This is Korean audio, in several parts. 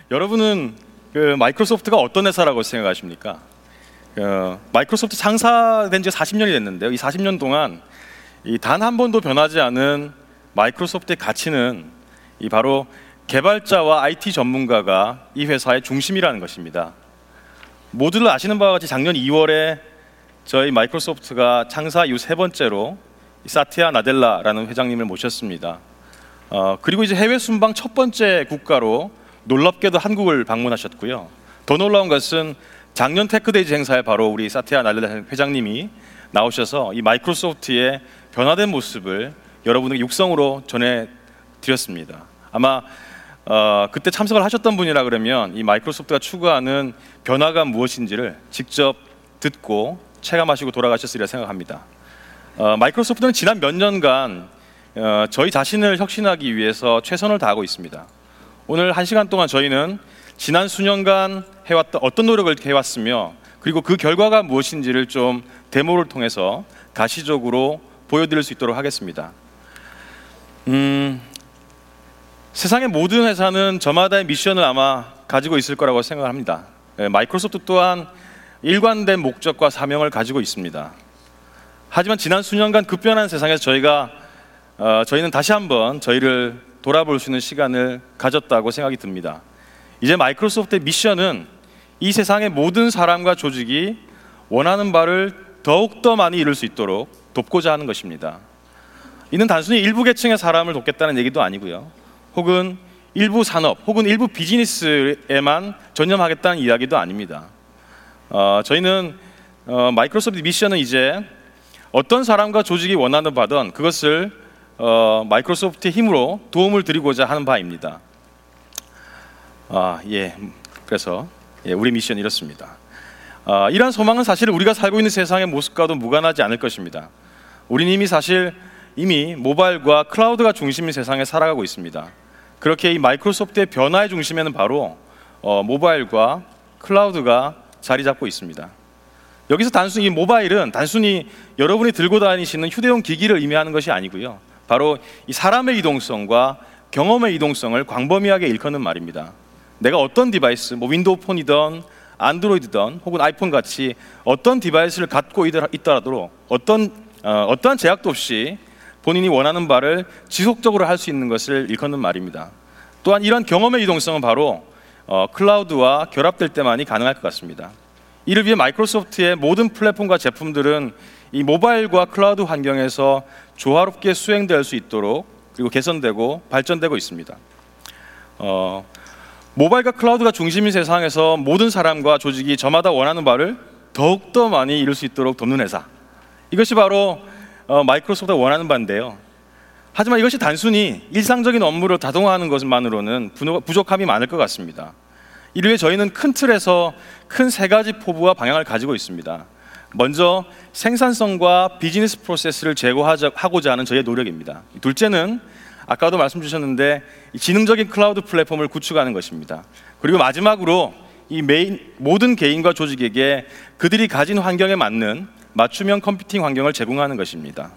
여러분은 마이크로소프트가 어떤 회사라고 생각하십니까? 마이크로소프트 창사된 지 40년이 됐는데요. 이 40년 동안 단 한 번도 변하지 않은 마이크로소프트의 가치는 바로 개발자와 IT 전문가가 이 회사의 중심이라는 것입니다. 모두들 아시는 바와 같이 작년 2월에 저희 마이크로소프트가 창사 이후 세 번째로 사티아 나델라라는 회장님을 모셨습니다. 그리고 이제 해외 순방 첫 번째 국가로 놀랍게도 한국을 방문하셨고요. 더 놀라운 것은 작년 테크데이즈 행사에 바로 우리 사티아 나델라 회장님이 나오셔서 이 마이크로소프트의 변화된 모습을 여러분에게 육성으로 전해드렸습니다. 아마 그때 참석을 하셨던 분이라 그러면 이 마이크로소프트가 추구하는 변화가 무엇인지를 직접 듣고 체감하시고 돌아가셨으리라 생각합니다. 마이크로소프트는 지난 몇 년간 저희 자신을 혁신하기 위해서 최선을 다하고 있습니다. 오늘 1시간 동안 저희는 지난 수년간 해왔던 어떤 노력을 해왔으며 그리고 그 결과가 무엇인지를 좀 데모를 통해서 가시적으로 보여드릴 수 있도록 하겠습니다. 세상의 모든 회사는 저마다의 미션을 아마 가지고 있을 거라고 생각합니다. 마이크로소프트 또한 일관된 목적과 사명을 가지고 있습니다. 하지만 지난 수년간 급변한 세상에서 저희는 다시 한번 저희를 돌아볼 수 있는 시간을 가졌다고 생각이 듭니다. 이제 마이크로소프트의 미션은 이 세상의 모든 사람과 조직이 원하는 바를 더욱더 많이 이룰 수 있도록 돕고자 하는 것입니다. 이는 단순히 일부 계층의 사람을 돕겠다는 얘기도 아니고요. 혹은 일부 산업, 혹은 일부 비즈니스에만 전념하겠다는 이야기도 아닙니다. 저희는 마이크로소프트 미션은 이제 어떤 사람과 조직이 원하는 바든 그것을 마이크로소프트의 힘으로 도움을 드리고자 하는 바입니다. 그래서 우리 미션이 이렇습니다. 이러한 소망은 사실 우리가 살고 있는 세상의 모습과도 무관하지 않을 것입니다. 우리는 이미 모바일과 클라우드가 중심인 세상에 살아가고 있습니다. 그렇게 이 마이크로소프트의 변화의 중심에는 바로 모바일과 클라우드가 자리 잡고 있습니다. 여기서 이 모바일은 단순히 여러분이 들고 다니시는 휴대용 기기를 의미하는 것이 아니고요. 바로 이 사람의 이동성과 경험의 이동성을 광범위하게 일컫는 말입니다. 내가 어떤 디바이스, 윈도우 폰이든 안드로이드든 혹은 아이폰 같이 어떤 디바이스를 갖고 있더라도 어떠한 제약도 없이 본인이 원하는 바를 지속적으로 할 수 있는 것을 일컫는 말입니다. 또한 이런 경험의 이동성은 바로 클라우드와 결합될 때만이 가능할 것 같습니다. 이를 위해 마이크로소프트의 모든 플랫폼과 제품들은 이 모바일과 클라우드 환경에서 조화롭게 수행될 수 있도록 그리고 개선되고 발전되고 있습니다. 모바일과 클라우드가 중심인 세상에서 모든 사람과 조직이 저마다 원하는 바를 더욱더 많이 이룰 수 있도록 돕는 회사, 이것이 바로 마이크로소프트가 원하는 바인데요. 하지만 이것이 단순히 일상적인 업무를 자동화하는 것만으로는 부족함이 많을 것 같습니다. 이를 위해 저희는 큰 틀에서 큰 세 가지 포부와 방향을 가지고 있습니다. 먼저 생산성과 비즈니스 프로세스를 제고하고자 하는 저희의 노력입니다. 둘째는 아까도 말씀 주셨는데 지능적인 클라우드 플랫폼을 구축하는 것입니다. 그리고 마지막으로 모든 개인과 조직에게 그들이 가진 환경에 맞는 맞춤형 컴퓨팅 환경을 제공하는 것입니다.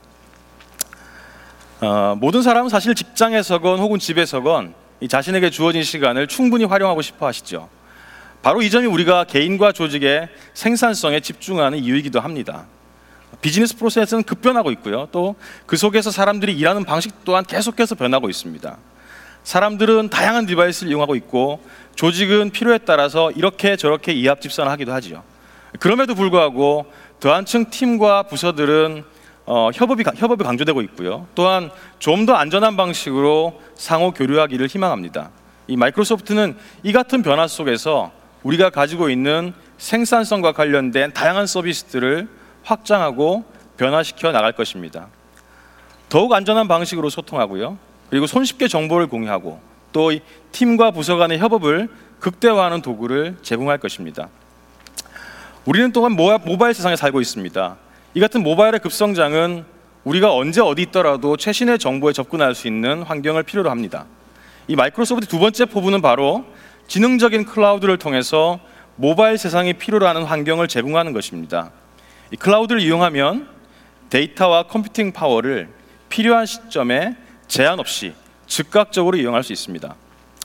모든 사람은 사실 직장에서건 혹은 집에서건 자신에게 주어진 시간을 충분히 활용하고 싶어 하시죠. 바로 이 점이 우리가 개인과 조직의 생산성에 집중하는 이유이기도 합니다. 비즈니스 프로세스는 급변하고 있고요. 또 그 속에서 사람들이 일하는 방식 또한 계속해서 변하고 있습니다. 사람들은 다양한 디바이스를 이용하고 있고 조직은 필요에 따라서 이렇게 저렇게 이합집산하기도 하죠. 그럼에도 불구하고 더 한층 팀과 부서들은 협업이 강조되고 있고요. 또한 좀 더 안전한 방식으로 상호 교류하기를 희망합니다. 이 마이크로소프트는 이 같은 변화 속에서 우리가 가지고 있는 생산성과 관련된 다양한 서비스들을 확장하고 변화시켜 나갈 것입니다. 더욱 안전한 방식으로 소통하고요. 그리고 손쉽게 정보를 공유하고 또 팀과 부서 간의 협업을 극대화하는 도구를 제공할 것입니다. 우리는 또한 모바일 세상에 살고 있습니다. 이 같은 모바일의 급성장은 우리가 언제 어디 있더라도 최신의 정보에 접근할 수 있는 환경을 필요로 합니다. 이 마이크로소프트 두 번째 포부는 바로 지능적인 클라우드를 통해서 모바일 세상이 필요로 하는 환경을 제공하는 것입니다. 이 클라우드를 이용하면 데이터와 컴퓨팅 파워를 필요한 시점에 제한 없이 즉각적으로 이용할 수 있습니다.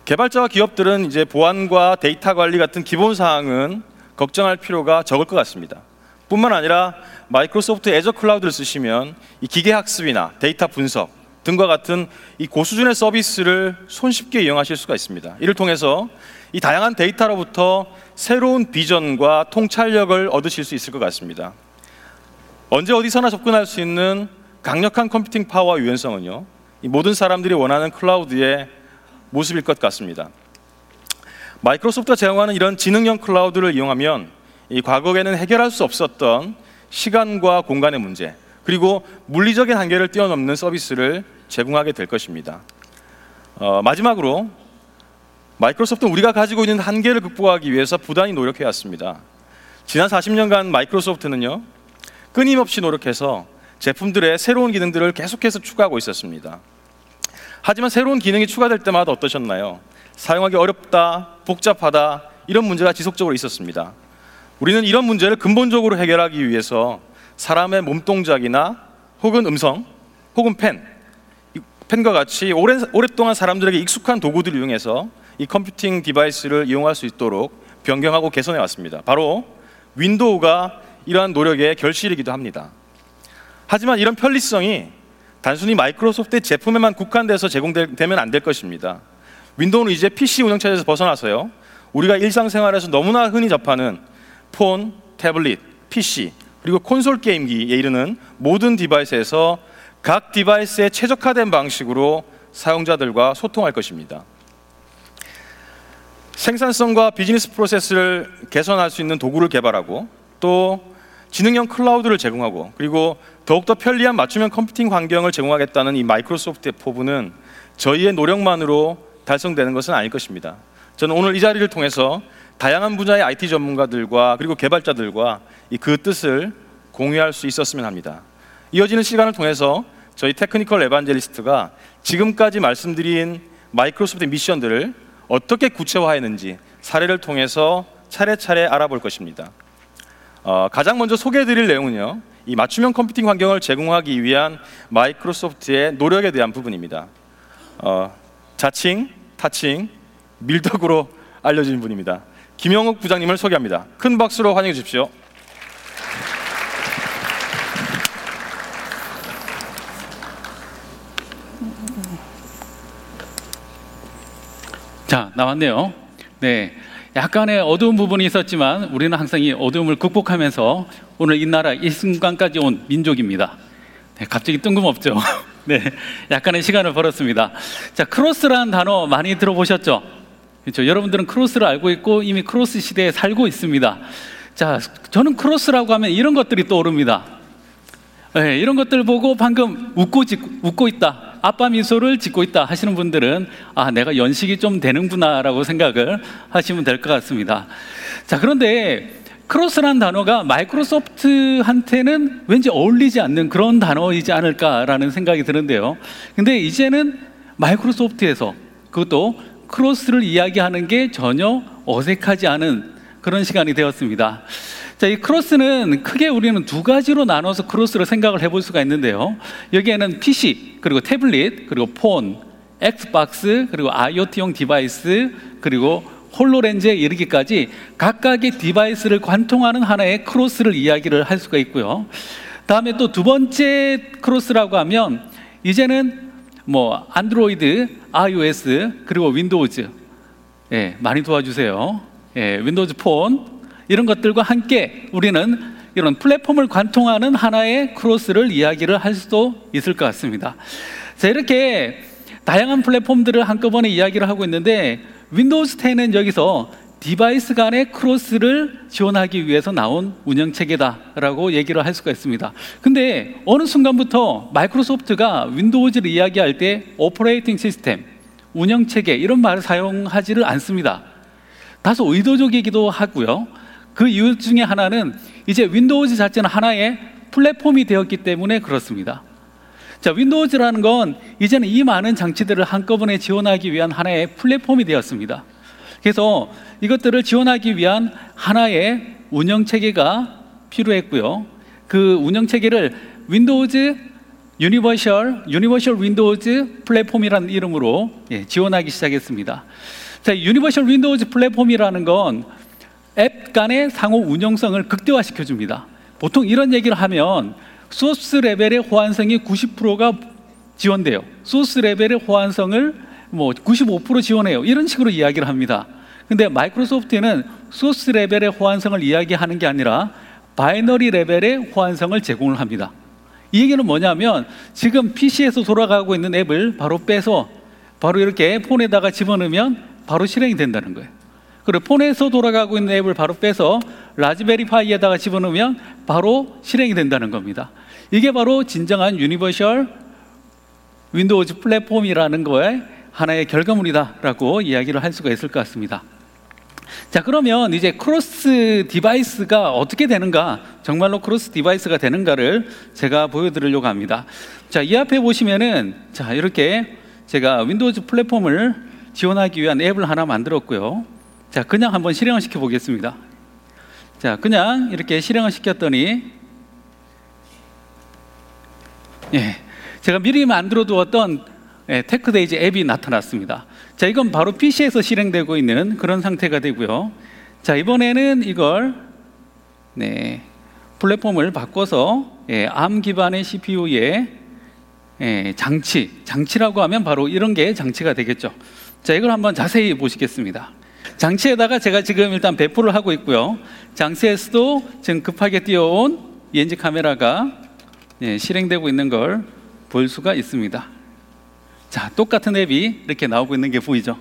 개발자와 기업들은 이제 보안과 데이터 관리 같은 기본 사항은 걱정할 필요가 적을 것 같습니다. 뿐만 아니라 마이크로소프트 애저 클라우드를 쓰시면 이 기계 학습이나 데이터 분석 등과 같은 이 고수준의 서비스를 손쉽게 이용하실 수가 있습니다. 이를 통해서 이 다양한 데이터로부터 새로운 비전과 통찰력을 얻으실 수 있을 것 같습니다. 언제 어디서나 접근할 수 있는 강력한 컴퓨팅 파워와 유연성은요, 이 모든 사람들이 원하는 클라우드의 모습일 것 같습니다. 마이크로소프트가 제공하는 이런 지능형 클라우드를 이용하면 이 과거에는 해결할 수 없었던 시간과 공간의 문제, 그리고 물리적인 한계를 뛰어넘는 서비스를 제공하게 될 것입니다. 마지막으로 마이크로소프트는 우리가 가지고 있는 한계를 극복하기 위해서 부단히 노력해왔습니다. 지난 40년간 마이크로소프트는요, 끊임없이 노력해서 제품들의 새로운 기능들을 계속해서 추가하고 있었습니다. 하지만 새로운 기능이 추가될 때마다 어떠셨나요? 사용하기 어렵다, 복잡하다, 이런 문제가 지속적으로 있었습니다. 우리는 이런 문제를 근본적으로 해결하기 위해서 사람의 몸동작이나 혹은 음성, 혹은 펜과 같이 오랫동안 사람들에게 익숙한 도구들을 이용해서 이 컴퓨팅 디바이스를 이용할 수 있도록 변경하고 개선해 왔습니다. 바로 윈도우가 이러한 노력의 결실이기도 합니다. 하지만 이런 편리성이 단순히 마이크로소프트의 제품에만 국한돼서 제공되면 안 될 것입니다. 윈도우는 이제 PC 운영체제에서 벗어나서요, 우리가 일상생활에서 너무나 흔히 접하는 폰, 태블릿, PC, 그리고 콘솔 게임기에 이르는 모든 디바이스에서 각 디바이스에 최적화된 방식으로 사용자들과 소통할 것입니다. 생산성과 비즈니스 프로세스를 개선할 수 있는 도구를 개발하고, 또 지능형 클라우드를 제공하고, 그리고 더욱더 편리한 맞춤형 컴퓨팅 환경을 제공하겠다는 이 마이크로소프트의 포부는 저희의 노력만으로 달성되는 것은 아닐 것입니다. 저는 오늘 이 자리를 통해서 다양한 분야의 IT 전문가들과 그리고 개발자들과 그 뜻을 공유할 수 있었으면 합니다. 이어지는 시간을 통해서 저희 테크니컬 에반젤리스트가 지금까지 말씀드린 마이크로소프트의 미션들을 어떻게 구체화했는지 사례를 통해서 차례차례 알아볼 것입니다. 가장 먼저 소개해드릴 내용은요, 이 맞춤형 컴퓨팅 환경을 제공하기 위한 마이크로소프트의 노력에 대한 부분입니다. 자칭, 타칭, 밀덕으로 알려진 분입니다. 김영욱 부장님을 소개합니다. 큰 박수로 환영해 주십시오. 자, 나왔네요. 네, 약간의 어두운 부분이 있었지만 우리는 항상 이 어두움을 극복하면서 오늘 이 나라 이 순간까지 온 민족입니다. 네, 갑자기 뜬금없죠. 네, 약간의 시간을 벌었습니다. 자, 크로스라는 단어 많이 들어보셨죠? 그렇죠? 여러분들은 크로스를 알고 있고 이미 크로스 시대에 살고 있습니다. 자, 저는 크로스라고 하면 이런 것들이 떠오릅니다. 네, 이런 것들 보고 방금 웃고 있다, 아빠 미소를 짓고 있다 하시는 분들은 내가 연식이 좀 되는구나 라고 생각을 하시면 될 것 같습니다. 자, 그런데 크로스라는 단어가 마이크로소프트한테는 왠지 어울리지 않는 그런 단어이지 않을까라는 생각이 드는데요, 근데 이제는 마이크로소프트에서 그것도 크로스를 이야기하는 게 전혀 어색하지 않은 그런 시간이 되었습니다. 자, 이 크로스는 크게 우리는 두 가지로 나눠서 크로스를 생각을 해볼 수가 있는데요, 여기에는 PC, 그리고 태블릿, 그리고 폰, 엑스박스, 그리고 IoT용 디바이스, 그리고 홀로렌즈에 이르기까지 각각의 디바이스를 관통하는 하나의 크로스를 이야기를 할 수가 있고요. 다음에 또 두 번째 크로스라고 하면 이제는 안드로이드, iOS, 그리고 윈도우즈, 많이 도와주세요. 윈도우즈 폰, 이런 것들과 함께 우리는 이런 플랫폼을 관통하는 하나의 크로스를 이야기를 할 수도 있을 것 같습니다. 자, 이렇게 다양한 플랫폼들을 한꺼번에 이야기를 하고 있는데 윈도우즈 10은 여기서 디바이스 간의 크로스를 지원하기 위해서 나온 운영체계다라고 얘기를 할 수가 있습니다. 근데 어느 순간부터 마이크로소프트가 윈도우즈를 이야기할 때 오퍼레이팅 시스템, 운영체계 이런 말을 사용하지를 않습니다. 다소 의도적이기도 하고요. 그 이유 중에 하나는 이제 윈도우즈 자체는 하나의 플랫폼이 되었기 때문에 그렇습니다. 자, 윈도우즈라는 건 이제는 이 많은 장치들을 한꺼번에 지원하기 위한 하나의 플랫폼이 되었습니다. 그래서 이것들을 지원하기 위한 하나의 운영체계가 필요했고요, 그 운영체계를 윈도우즈 유니버셜 윈도우즈 플랫폼이라는 이름으로 지원하기 시작했습니다. 자, 유니버셜 윈도우즈 플랫폼이라는 건 앱 간의 상호 운용성을 극대화시켜 줍니다. 보통 이런 얘기를 하면 소스 레벨의 호환성이 90%가 지원돼요. 소스 레벨의 호환성을 95% 지원해요. 이런 식으로 이야기를 합니다. 근데 마이크로소프트는 소스 레벨의 호환성을 이야기하는 게 아니라 바이너리 레벨의 호환성을 제공을 합니다. 이 얘기는 뭐냐면 지금 PC에서 돌아가고 있는 앱을 바로 빼서 바로 이렇게 폰에다가 집어넣으면 바로 실행이 된다는 거예요. 그리고 폰에서 돌아가고 있는 앱을 바로 빼서 라즈베리 파이에다가 집어넣으면 바로 실행이 된다는 겁니다. 이게 바로 진정한 유니버셜 윈도우즈 플랫폼이라는 거에 하나의 결과물이다라고 이야기를 할 수가 있을 것 같습니다. 자, 그러면 이제 크로스 디바이스가 어떻게 되는가, 정말로 크로스 디바이스가 되는가를 제가 보여드리려고 합니다. 자, 이 앞에 보시면은 자, 이렇게 제가 윈도우즈 플랫폼을 지원하기 위한 앱을 하나 만들었고요. 자, 그냥 한번 실행을 시켜 보겠습니다. 자, 그냥 이렇게 실행을 시켰더니 제가 미리 만들어 두었던 테크데이즈 앱이 나타났습니다. 자, 이건 바로 PC에서 실행되고 있는 그런 상태가 되고요. 자, 이번에는 이걸 플랫폼을 바꿔서 ARM 기반의 CPU의 장치라고 하면 바로 이런 게 장치가 되겠죠. 자, 이걸 한번 자세히 보시겠습니다. 장치에다가 제가 지금 일단 배포를 하고 있고요. 장치에서도 지금 급하게 띄워온 ENG 카메라가 실행되고 있는 걸 볼 수가 있습니다. 자, 똑같은 앱이 이렇게 나오고 있는 게 보이죠?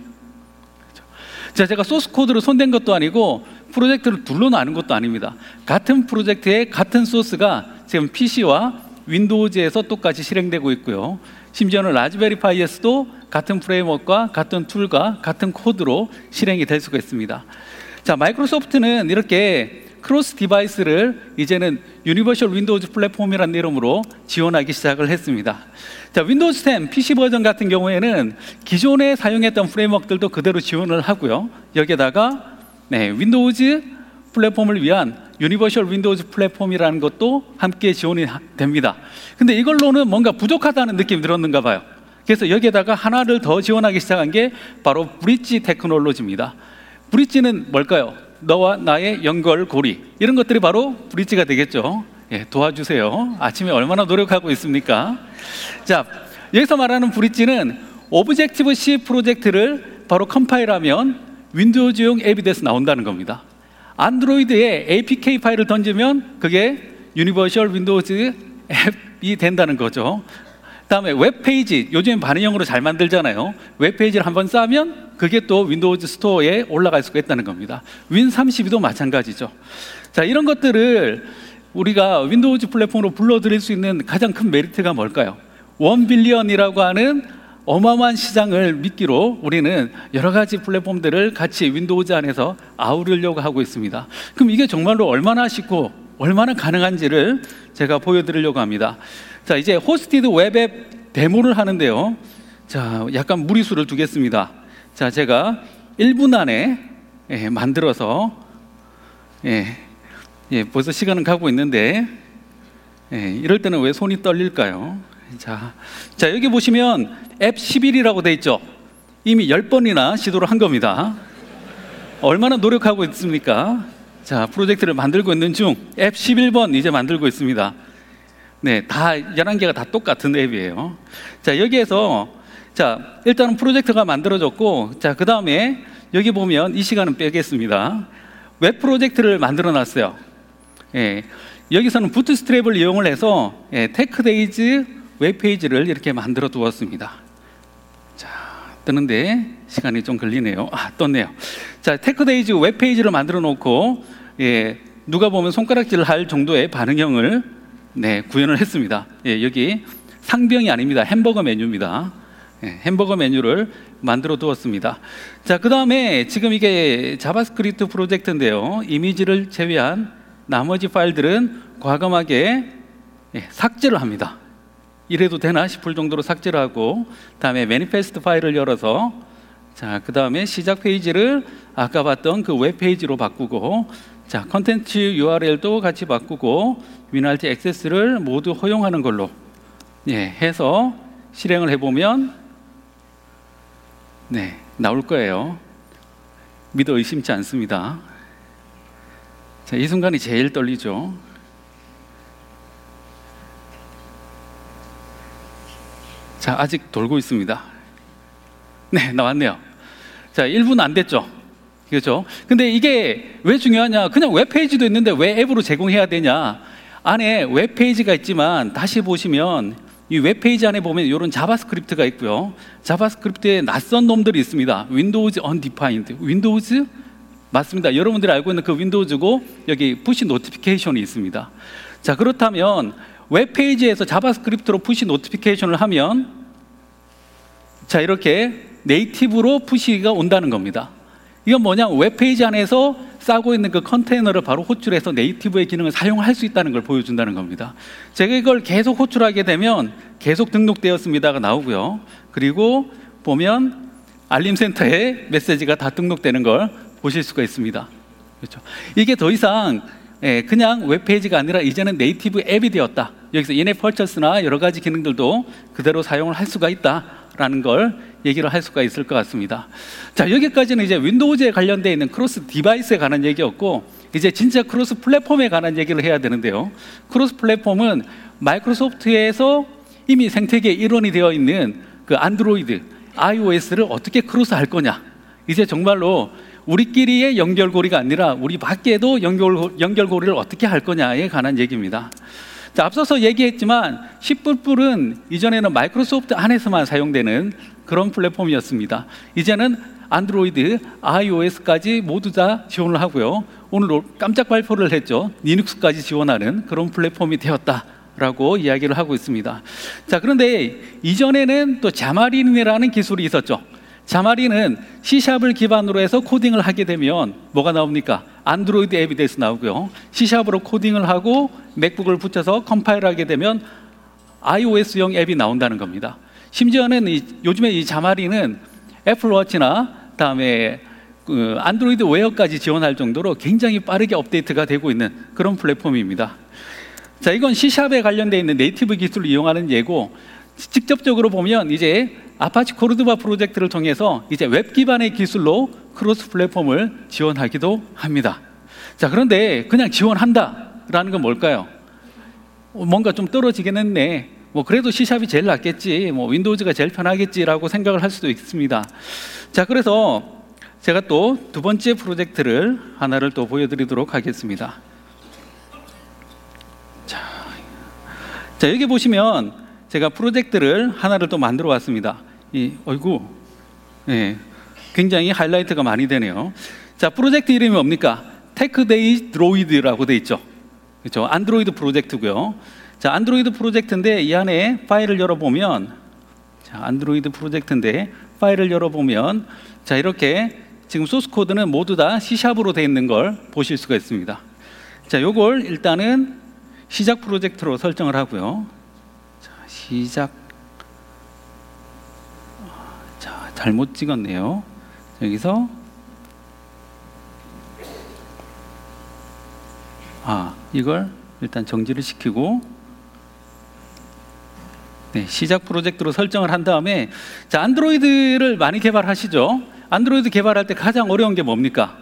자, 제가 소스 코드로 손댄 것도 아니고 프로젝트를 둘러놔는 것도 아닙니다. 같은 프로젝트의 같은 소스가 지금 PC와 윈도우즈에서 똑같이 실행되고 있고요. 심지어는 라즈베리 파이에서도 같은 프레임워크와 같은 툴과 같은 코드로 실행이 될 수가 있습니다. 자, 마이크로소프트는 이렇게 크로스 디바이스를 이제는 유니버셜 윈도우즈 플랫폼이라는 이름으로 지원하기 시작을 했습니다. 자, 윈도우즈 10 PC 버전 같은 경우에는 기존에 사용했던 프레임워크들도 그대로 지원을 하고요. 여기에다가 윈도우즈 플랫폼을 위한 유니버셜 윈도우즈 플랫폼이라는 것도 함께 지원이 됩니다. 근데 이걸로는 뭔가 부족하다는 느낌이 들었는가 봐요. 그래서 여기에다가 하나를 더 지원하기 시작한 게 바로 브릿지 테크놀로지입니다. 브릿지는 뭘까요? 너와 나의 연결고리, 이런 것들이 바로 브릿지가 되겠죠. 도와주세요. 아침에 얼마나 노력하고 있습니까? 자, 여기서 말하는 브릿지는 오브젝티브 C 프로젝트를 바로 컴파일하면 윈도우즈용 앱이 돼서 나온다는 겁니다. 안드로이드에 APK 파일을 던지면 그게 유니버셜 윈도우즈 앱이 된다는 거죠. 다음에 웹페이지, 요즘 반응형으로 잘 만들잖아요. 웹페이지를 한번 쌓으면 그게 또 윈도우즈 스토어에 올라갈 수가 있다는 겁니다. 윈32도 마찬가지죠. 자, 이런 것들을 우리가 윈도우즈 플랫폼으로 불러들일 수 있는 가장 큰 메리트가 뭘까요? 1빌리언이라고 하는 어마어마한 시장을 미끼로 우리는 여러 가지 플랫폼들을 같이 윈도우즈 안에서 아우르려고 하고 있습니다. 그럼 이게 정말로 얼마나 쉽고 얼마나 가능한지를 제가 보여드리려고 합니다. 자, 이제 호스티드 웹앱 데모를 하는데요. 자, 약간 무리수를 두겠습니다. 자, 제가 1분 안에 만들어서 벌써 시간은 가고 있는데 이럴 때는 왜 손이 떨릴까요? 자, 여기 보시면 앱 11이라고 돼 있죠. 이미 10번이나 시도를 한 겁니다. 얼마나 노력하고 있습니까? 자, 프로젝트를 만들고 있는 중 앱 11번 이제 만들고 있습니다. 다 11개가 다 똑같은 앱이에요. 자, 여기에서 자, 일단은 프로젝트가 만들어졌고, 자, 그 다음에 여기 보면 이 시간은 빼겠습니다. 웹 프로젝트를 만들어 놨어요. 여기서는 부트스트랩을 이용을 해서 테크데이즈 웹페이지를 이렇게 만들어 두었습니다. 자, 뜨는데 시간이 좀 걸리네요. 떴네요. 자, 테크데이즈 웹페이지를 만들어 놓고 누가 보면 손가락질을 할 정도의 반응형을 구현을 했습니다. 여기 상병이 아닙니다. 햄버거 메뉴입니다. 햄버거 메뉴를 만들어 두었습니다. 자, 그 다음에 지금 이게 자바스크립트 프로젝트인데요. 이미지를 제외한 나머지 파일들은 과감하게 삭제를 합니다. 이래도 되나 싶을 정도로 삭제를 하고, 다음에 매니페스트 파일을 열어서, 자, 그 다음에 시작 페이지를 아까 봤던 그 웹페이지로 바꾸고, 자, 컨텐츠 URL도 같이 바꾸고, 위날티 액세스를 모두 허용하는 걸로 해서 실행을 해보면 나올 거예요. 믿어 의심치 않습니다. 자, 이 순간이 제일 떨리죠. 자, 아직 돌고 있습니다. 나왔네요. 자, 1분 안 됐죠. 그렇죠? 근데 이게 왜 중요하냐? 그냥 웹페이지도 있는데 왜 앱으로 제공해야 되냐? 안에 웹페이지가 있지만 다시 보시면 이 웹페이지 안에 보면 이런 자바스크립트가 있고요. 자바스크립트에 낯선 놈들이 있습니다. 윈도우즈 언디파인드. 윈도우즈? 맞습니다. 여러분들이 알고 있는 그 윈도우즈고 여기 푸시 노티피케이션이 있습니다. 자, 그렇다면 웹페이지에서 자바스크립트로 푸시 노티피케이션을 하면 자, 이렇게 네이티브로 푸시가 온다는 겁니다. 이건 뭐냐? 웹페이지 안에서 싸고 있는 그 컨테이너를 바로 호출해서 네이티브의 기능을 사용할 수 있다는 걸 보여준다는 겁니다. 제가 이걸 계속 호출하게 되면 계속 등록되었습니다가 나오고요. 그리고 보면 알림센터에 메시지가 다 등록되는 걸 보실 수가 있습니다. 그렇죠? 이게 더 이상 그냥 웹페이지가 아니라 이제는 네이티브 앱이 되었다. 여기서 인앱 퍼처스나 여러 가지 기능들도 그대로 사용을 할 수가 있다라는 걸 얘기를 할 수가 있을 것 같습니다. 자, 여기까지는 이제 윈도우즈에 관련되어 있는 크로스 디바이스에 관한 얘기였고, 이제 진짜 크로스 플랫폼에 관한 얘기를 해야 되는데요. 크로스 플랫폼은 마이크로소프트에서 이미 생태계의 일원이 되어 있는 그 안드로이드, iOS를 어떻게 크로스 할 거냐. 이제 정말로 우리끼리의 연결고리가 아니라 우리 밖에도 연결고리를 어떻게 할 거냐에 관한 얘기입니다. 자, 앞서서 얘기했지만 C++은 이전에는 마이크로소프트 안에서만 사용되는 그런 플랫폼이었습니다. 이제는 안드로이드, iOS까지 모두 다 지원을 하고요. 오늘 깜짝 발표를 했죠. 리눅스까지 지원하는 그런 플랫폼이 되었다라고 이야기를 하고 있습니다. 자, 그런데 이전에는 또 자마린이라는 기술이 있었죠. 자마린은 C샵을 기반으로 해서 코딩을 하게 되면 뭐가 나옵니까? 안드로이드 앱이 돼서 나오고요. C샵으로 코딩을 하고 맥북을 붙여서 컴파일하게 되면 iOS용 앱이 나온다는 겁니다. 심지어는 요즘에 이 자마린은 애플워치나 다음에 안드로이드 웨어까지 지원할 정도로 굉장히 빠르게 업데이트가 되고 있는 그런 플랫폼입니다. 자, 이건 C샵에 관련되어 있는 네이티브 기술을 이용하는 예고, 직접적으로 보면 이제 아파치 코르도바 프로젝트를 통해서 이제 웹 기반의 기술로 크로스 플랫폼을 지원하기도 합니다. 자, 그런데 그냥 지원한다라는 건 뭘까요? 뭔가 좀 떨어지긴 했네. 그래도 C샵이 제일 낫겠지, 윈도우즈가 제일 편하겠지라고 생각을 할 수도 있습니다. 자, 그래서 제가 또 두 번째 프로젝트를 하나를 또 보여드리도록 하겠습니다. 자, 여기 보시면 제가 프로젝트를 하나를 또 만들어 왔습니다. 굉장히 하이라이트가 많이 되네요. 자, 프로젝트 이름이 뭡니까? 테크데이 드로이드라고 돼 있죠. 그렇죠? 안드로이드 프로젝트고요. 자, 안드로이드 프로젝트인데 이 안에 파일을 열어보면, 자, 안드로이드 프로젝트인데 파일을 열어보면, 자, 이렇게 지금 소스 코드는 모두 다 C샵으로 되어 있는 걸 보실 수가 있습니다. 자, 요걸 일단은 시작 프로젝트로 설정을 하고요. 자, 시작. 자, 잘못 찍었네요. 여기서 이걸 일단 정지를 시키고, 시작 프로젝트로 설정을 한 다음에, 자, 안드로이드를 많이 개발하시죠? 안드로이드 개발할 때 가장 어려운 게 뭡니까?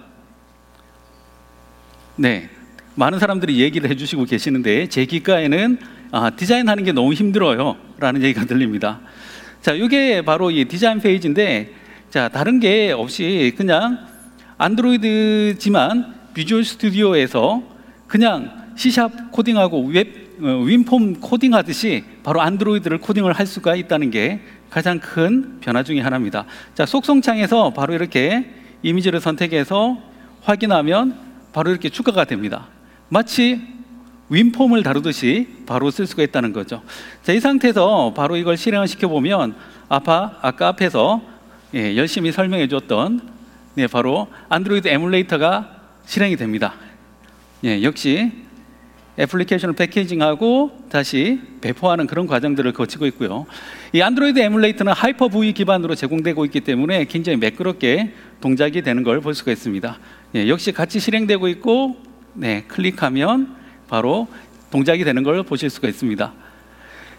많은 사람들이 얘기를 해주시고 계시는데 제 귓가에는 디자인하는 게 너무 힘들어요 라는 얘기가 들립니다. 자, 이게 바로 이 디자인 페이지인데, 자, 다른 게 없이 그냥 안드로이드지만 비주얼 스튜디오에서 그냥 C샵 코딩하고 윈폼 코딩하듯이 바로 안드로이드를 코딩을 할 수가 있다는 게 가장 큰 변화 중에 하나입니다. 자, 속성창에서 바로 이렇게 이미지를 선택해서 확인하면 바로 이렇게 추가가 됩니다. 마치 윈폼을 다루듯이 바로 쓸 수가 있다는 거죠. 자, 이 상태에서 바로 이걸 실행을 시켜보면 아까 앞에서 열심히 설명해 줬던 바로 안드로이드 에뮬레이터가 실행이 됩니다. 역시 애플리케이션을 패키징하고 다시 배포하는 그런 과정들을 거치고 있고요. 이 안드로이드 에뮬레이터는 하이퍼-V 기반으로 제공되고 있기 때문에 굉장히 매끄럽게 동작이 되는 걸 볼 수가 있습니다. 역시 같이 실행되고 있고, 클릭하면 바로 동작이 되는 걸 보실 수가 있습니다.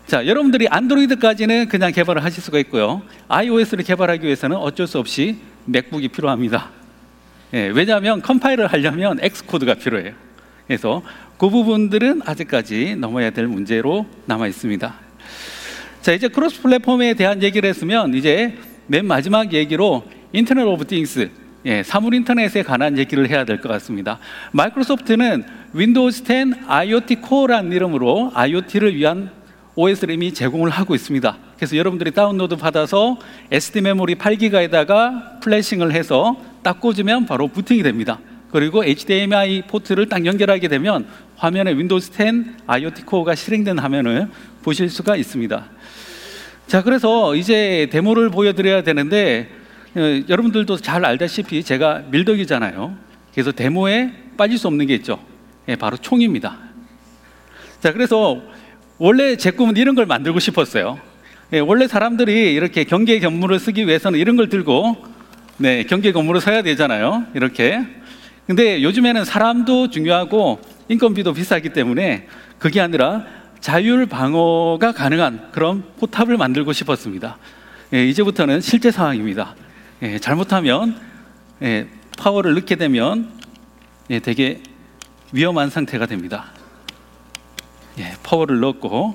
자, 여러분들이 안드로이드까지는 그냥 개발을 하실 수가 있고요. iOS를 개발하기 위해서는 어쩔 수 없이 맥북이 필요합니다. 예, 왜냐하면 컴파일을 하려면 엑스코드가 필요해요. 그래서 그 부분들은 아직까지 넘어야 될 문제로 남아 있습니다. 자, 이제 크로스 플랫폼에 대한 얘기를 했으면 이제 맨 마지막 얘기로 인터넷 오브 띵스, 사물 인터넷에 관한 얘기를 해야 될 것 같습니다. 마이크로소프트는 윈도우즈 10 IoT 코어라는 이름으로 IoT를 위한 OS를 이미 제공을 하고 있습니다. 그래서 여러분들이 다운로드 받아서 SD 메모리 8기가에다가 플래싱을 해서 딱 꽂으면 바로 부팅이 됩니다. 그리고 HDMI 포트를 딱 연결하게 되면 화면에 윈도우즈 10 IoT 코어가 실행된 화면을 보실 수가 있습니다. 자, 그래서 이제 데모를 보여드려야 되는데 여러분들도 잘 알다시피 제가 밀덕이잖아요. 그래서 데모에 빠질 수 없는 게 있죠. 바로 총입니다. 자, 그래서 원래 제 꿈은 이런 걸 만들고 싶었어요. 원래 사람들이 이렇게 경계 견물을 쓰기 위해서는 이런 걸 들고 경계 견물을 서야 되잖아요. 이렇게. 근데 요즘에는 사람도 중요하고 인건비도 비싸기 때문에 그게 아니라 자율 방어가 가능한 그런 포탑을 만들고 싶었습니다. 이제부터는 실제 상황입니다. 잘못하면 파워를 넣게 되면 되게 위험한 상태가 됩니다. 파워를 넣었고,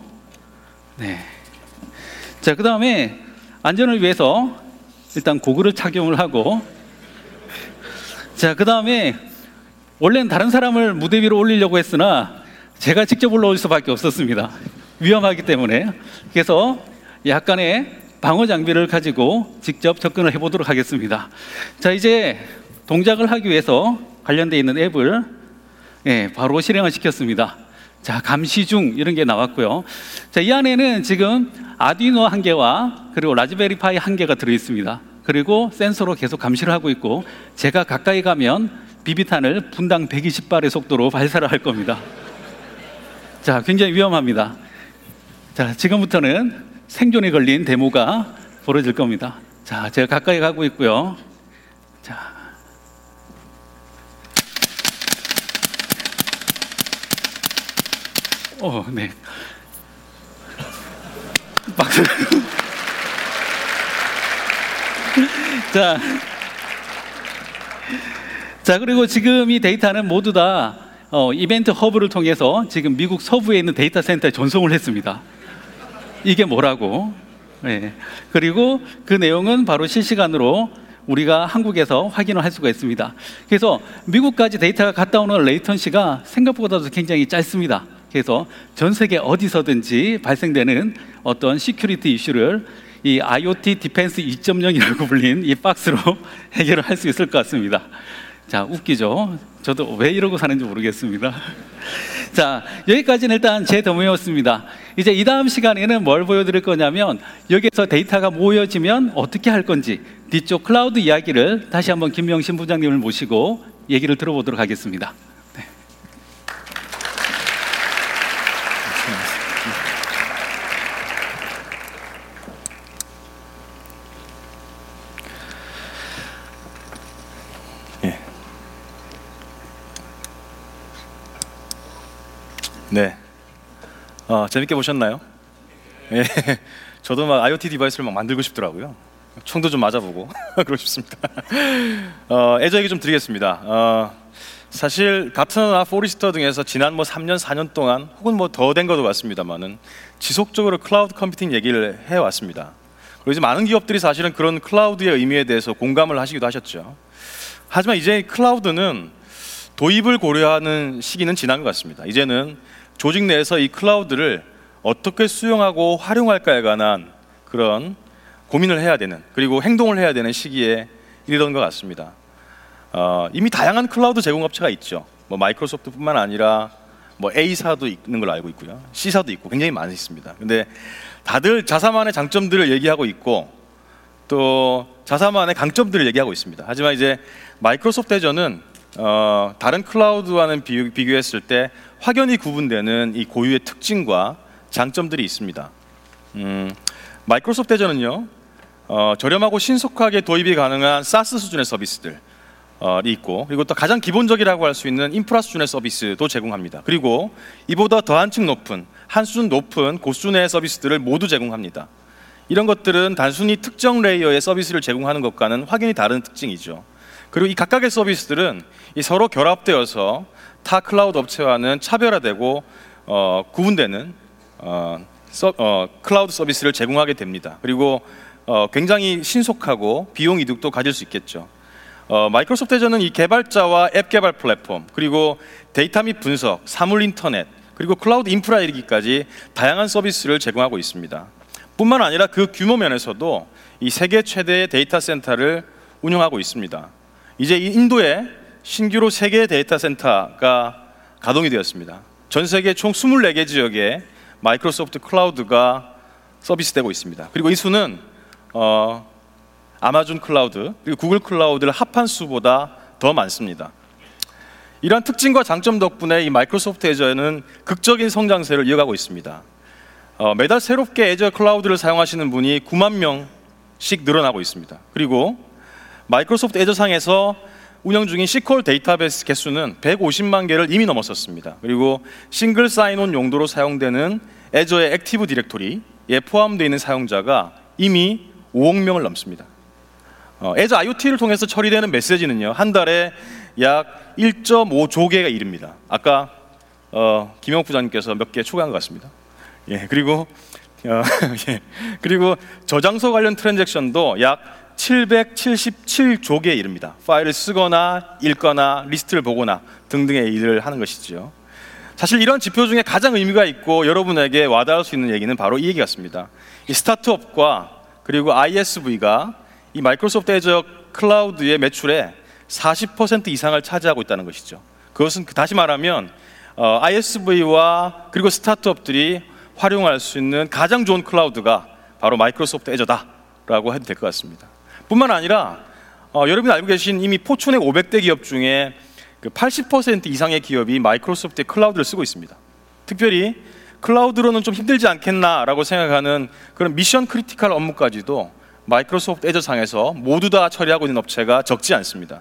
자, 그 다음에 안전을 위해서 일단 고글을 착용을 하고, 자, 그 다음에 원래는 다른 사람을 무대 위로 올리려고 했으나 제가 직접 올라올 수밖에 없었습니다. 위험하기 때문에. 그래서 약간의 방어 장비를 가지고 직접 접근을 해보도록 하겠습니다. 자, 이제 동작을 하기 위해서 관련되어 있는 앱을 바로 실행을 시켰습니다. 자, 감시 중 이런 게 나왔고요. 자, 이 안에는 지금 아두이노 1개와 그리고 라즈베리 파이 1개가 들어있습니다. 그리고 센서로 계속 감시를 하고 있고, 제가 가까이 가면 비비탄을 분당 120발의 속도로 발사를 할 겁니다. 자, 굉장히 위험합니다. 자, 지금부터는 생존에 걸린 데모가 벌어질 겁니다. 자, 제가 가까이 가고 있고요. 자, 네. 박수. 자, 그리고 지금 이 데이터는 모두 다 이벤트 허브를 통해서 지금 미국 서부에 있는 데이터 센터에 전송을 했습니다. 이게 뭐라고? 그리고 그 내용은 바로 실시간으로 우리가 한국에서 확인을 할 수가 있습니다. 그래서 미국까지 데이터가 갔다 오는 레이턴시가 생각보다도 굉장히 짧습니다. 그래서 전 세계 어디서든지 발생되는 어떤 시큐리티 이슈를 이 IoT 디펜스 2.0이라고 불린 이 박스로 해결을 할 수 있을 것 같습니다. 자, 웃기죠? 저도 왜 이러고 사는지 모르겠습니다. 자, 여기까지는 일단 제 데모였습니다. 이제 이 다음 시간에는 뭘 보여드릴 거냐면, 여기에서 데이터가 모여지면 어떻게 할 건지 뒤쪽 클라우드 이야기를 다시 한번 김명신 부장님을 모시고 얘기를 들어보도록 하겠습니다. 네. 재밌게 보셨나요? 예. 저도 막 IoT 디바이스를 막 만들고 싶더라고요. 총도 좀 맞아보고 그러고 싶습니다. 애저 얘기 좀 드리겠습니다. 사실 가트너나 포리스터 등에서 지난 3년, 4년 동안 혹은 더 된 것도 같습니다만은 지속적으로 클라우드 컴퓨팅 얘기를 해왔습니다. 그리고 이제 많은 기업들이 사실은 그런 클라우드의 의미에 대해서 공감을 하시기도 하셨죠. 하지만 이제 클라우드는 도입을 고려하는 시기는 지난 것 같습니다. 이제는 조직 내에서 이 클라우드를 어떻게 수용하고 활용할까에 관한 그런 고민을 해야 되는, 그리고 행동을 해야 되는 시기에 이르던 것 같습니다. 이미 다양한 클라우드 제공업체가 있죠. 마이크로소프트뿐만 아니라 A사도 있는 걸 알고 있고요, C사도 있고 굉장히 많이 있습니다. 근데 다들 자사만의 장점들을 얘기하고 있고 또 자사만의 강점들을 얘기하고 있습니다. 하지만 이제 마이크로소프트 대전은 다른 클라우드와는 비교했을 때 확연히 구분되는 이 고유의 특징과 장점들이 있습니다. 마이크로소프트 대전은요, 저렴하고 신속하게 도입이 가능한 SaaS 수준의 서비스들이 있고, 그리고 또 가장 기본적이라고 할 수 있는 인프라 수준의 서비스도 제공합니다. 그리고 이보다 더 한층 높은 한 수준 높은 고수준의 서비스들을 모두 제공합니다. 이런 것들은 단순히 특정 레이어의 서비스를 제공하는 것과는 확연히 다른 특징이죠. 그리고 이 각각의 서비스들은 이 서로 결합되어서 타 클라우드 업체와는 차별화되고 구분되는 클라우드 서비스를 제공하게 됩니다. 그리고 굉장히 신속하고 비용 이득도 가질 수 있겠죠. 마이크로소프트 애저는 이 개발자와 앱 개발 플랫폼, 그리고 데이터 및 분석, 사물 인터넷, 그리고 클라우드 인프라 이르기까지 다양한 서비스를 제공하고 있습니다. 뿐만 아니라 그 규모 면에서도 이 세계 최대의 데이터 센터를 운영하고 있습니다. 이제 이 인도에 신규로 3개의 데이터 센터가 가동이 되었습니다. 전 세계 총 24개 지역에 마이크로소프트 클라우드가 서비스되고 있습니다. 그리고 이 수는 아마존 클라우드 그리고 구글 클라우드를 합한 수보다 더 많습니다. 이러한 특징과 장점 덕분에 이 마이크로소프트 애저는 극적인 성장세를 이어가고 있습니다. 매달 새롭게 애저 클라우드를 사용하시는 분이 9만 명씩 늘어나고 있습니다. 그리고 마이크로소프트 애저상에서 운영 중인 시퀄 데이터베이스 개수는 150만 개를 이미 넘었었습니다. 그리고 싱글 사인온 용도로 사용되는 애저의 액티브 디렉토리에 포함되어 있는 사용자가 이미 5억 명을 넘습니다. 애저 IoT를 통해서 처리되는 메시지는요, 한 달에 약 1.5조 개가 이릅니다. 아까 김영욱 부장님께서 몇 개 추가한 것 같습니다. 그리고 그리고 저장소 관련 트랜잭션도 약 777조 개에 이릅니다. 파일을 쓰거나 읽거나 리스트를 보거나 등등의 일을 하는 것이죠. 사실 이런 지표 중에 가장 의미가 있고 여러분에게 와닿을 수 있는 얘기는 바로 이 얘기 같습니다. 이 스타트업과 그리고 ISV가 이 마이크로소프트 애저 클라우드의 매출의 40% 이상을 차지하고 있다는 것이죠. 그것은 다시 말하면 ISV와 그리고 스타트업들이 활용할 수 있는 가장 좋은 클라우드가 바로 마이크로소프트 애저다라고 해도 될 것 같습니다. 뿐만 아니라 여러분이 알고 계신 이미 포춘의 500대 기업 중에 그 80% 이상의 기업이 마이크로소프트의 클라우드를 쓰고 있습니다. 특별히 클라우드로는 좀 힘들지 않겠나라고 생각하는 그런 미션 크리티컬 업무까지도 마이크로소프트 애저상에서 모두 다 처리하고 있는 업체가 적지 않습니다.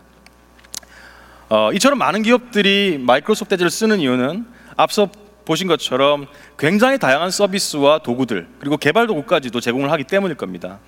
이처럼 많은 기업들이 마이크로소프트 애저를 쓰는 이유는 앞서 보신 것처럼 굉장히 다양한 서비스와 도구들 그리고 개발 도구까지도 제공을 하기 때문일 겁니다.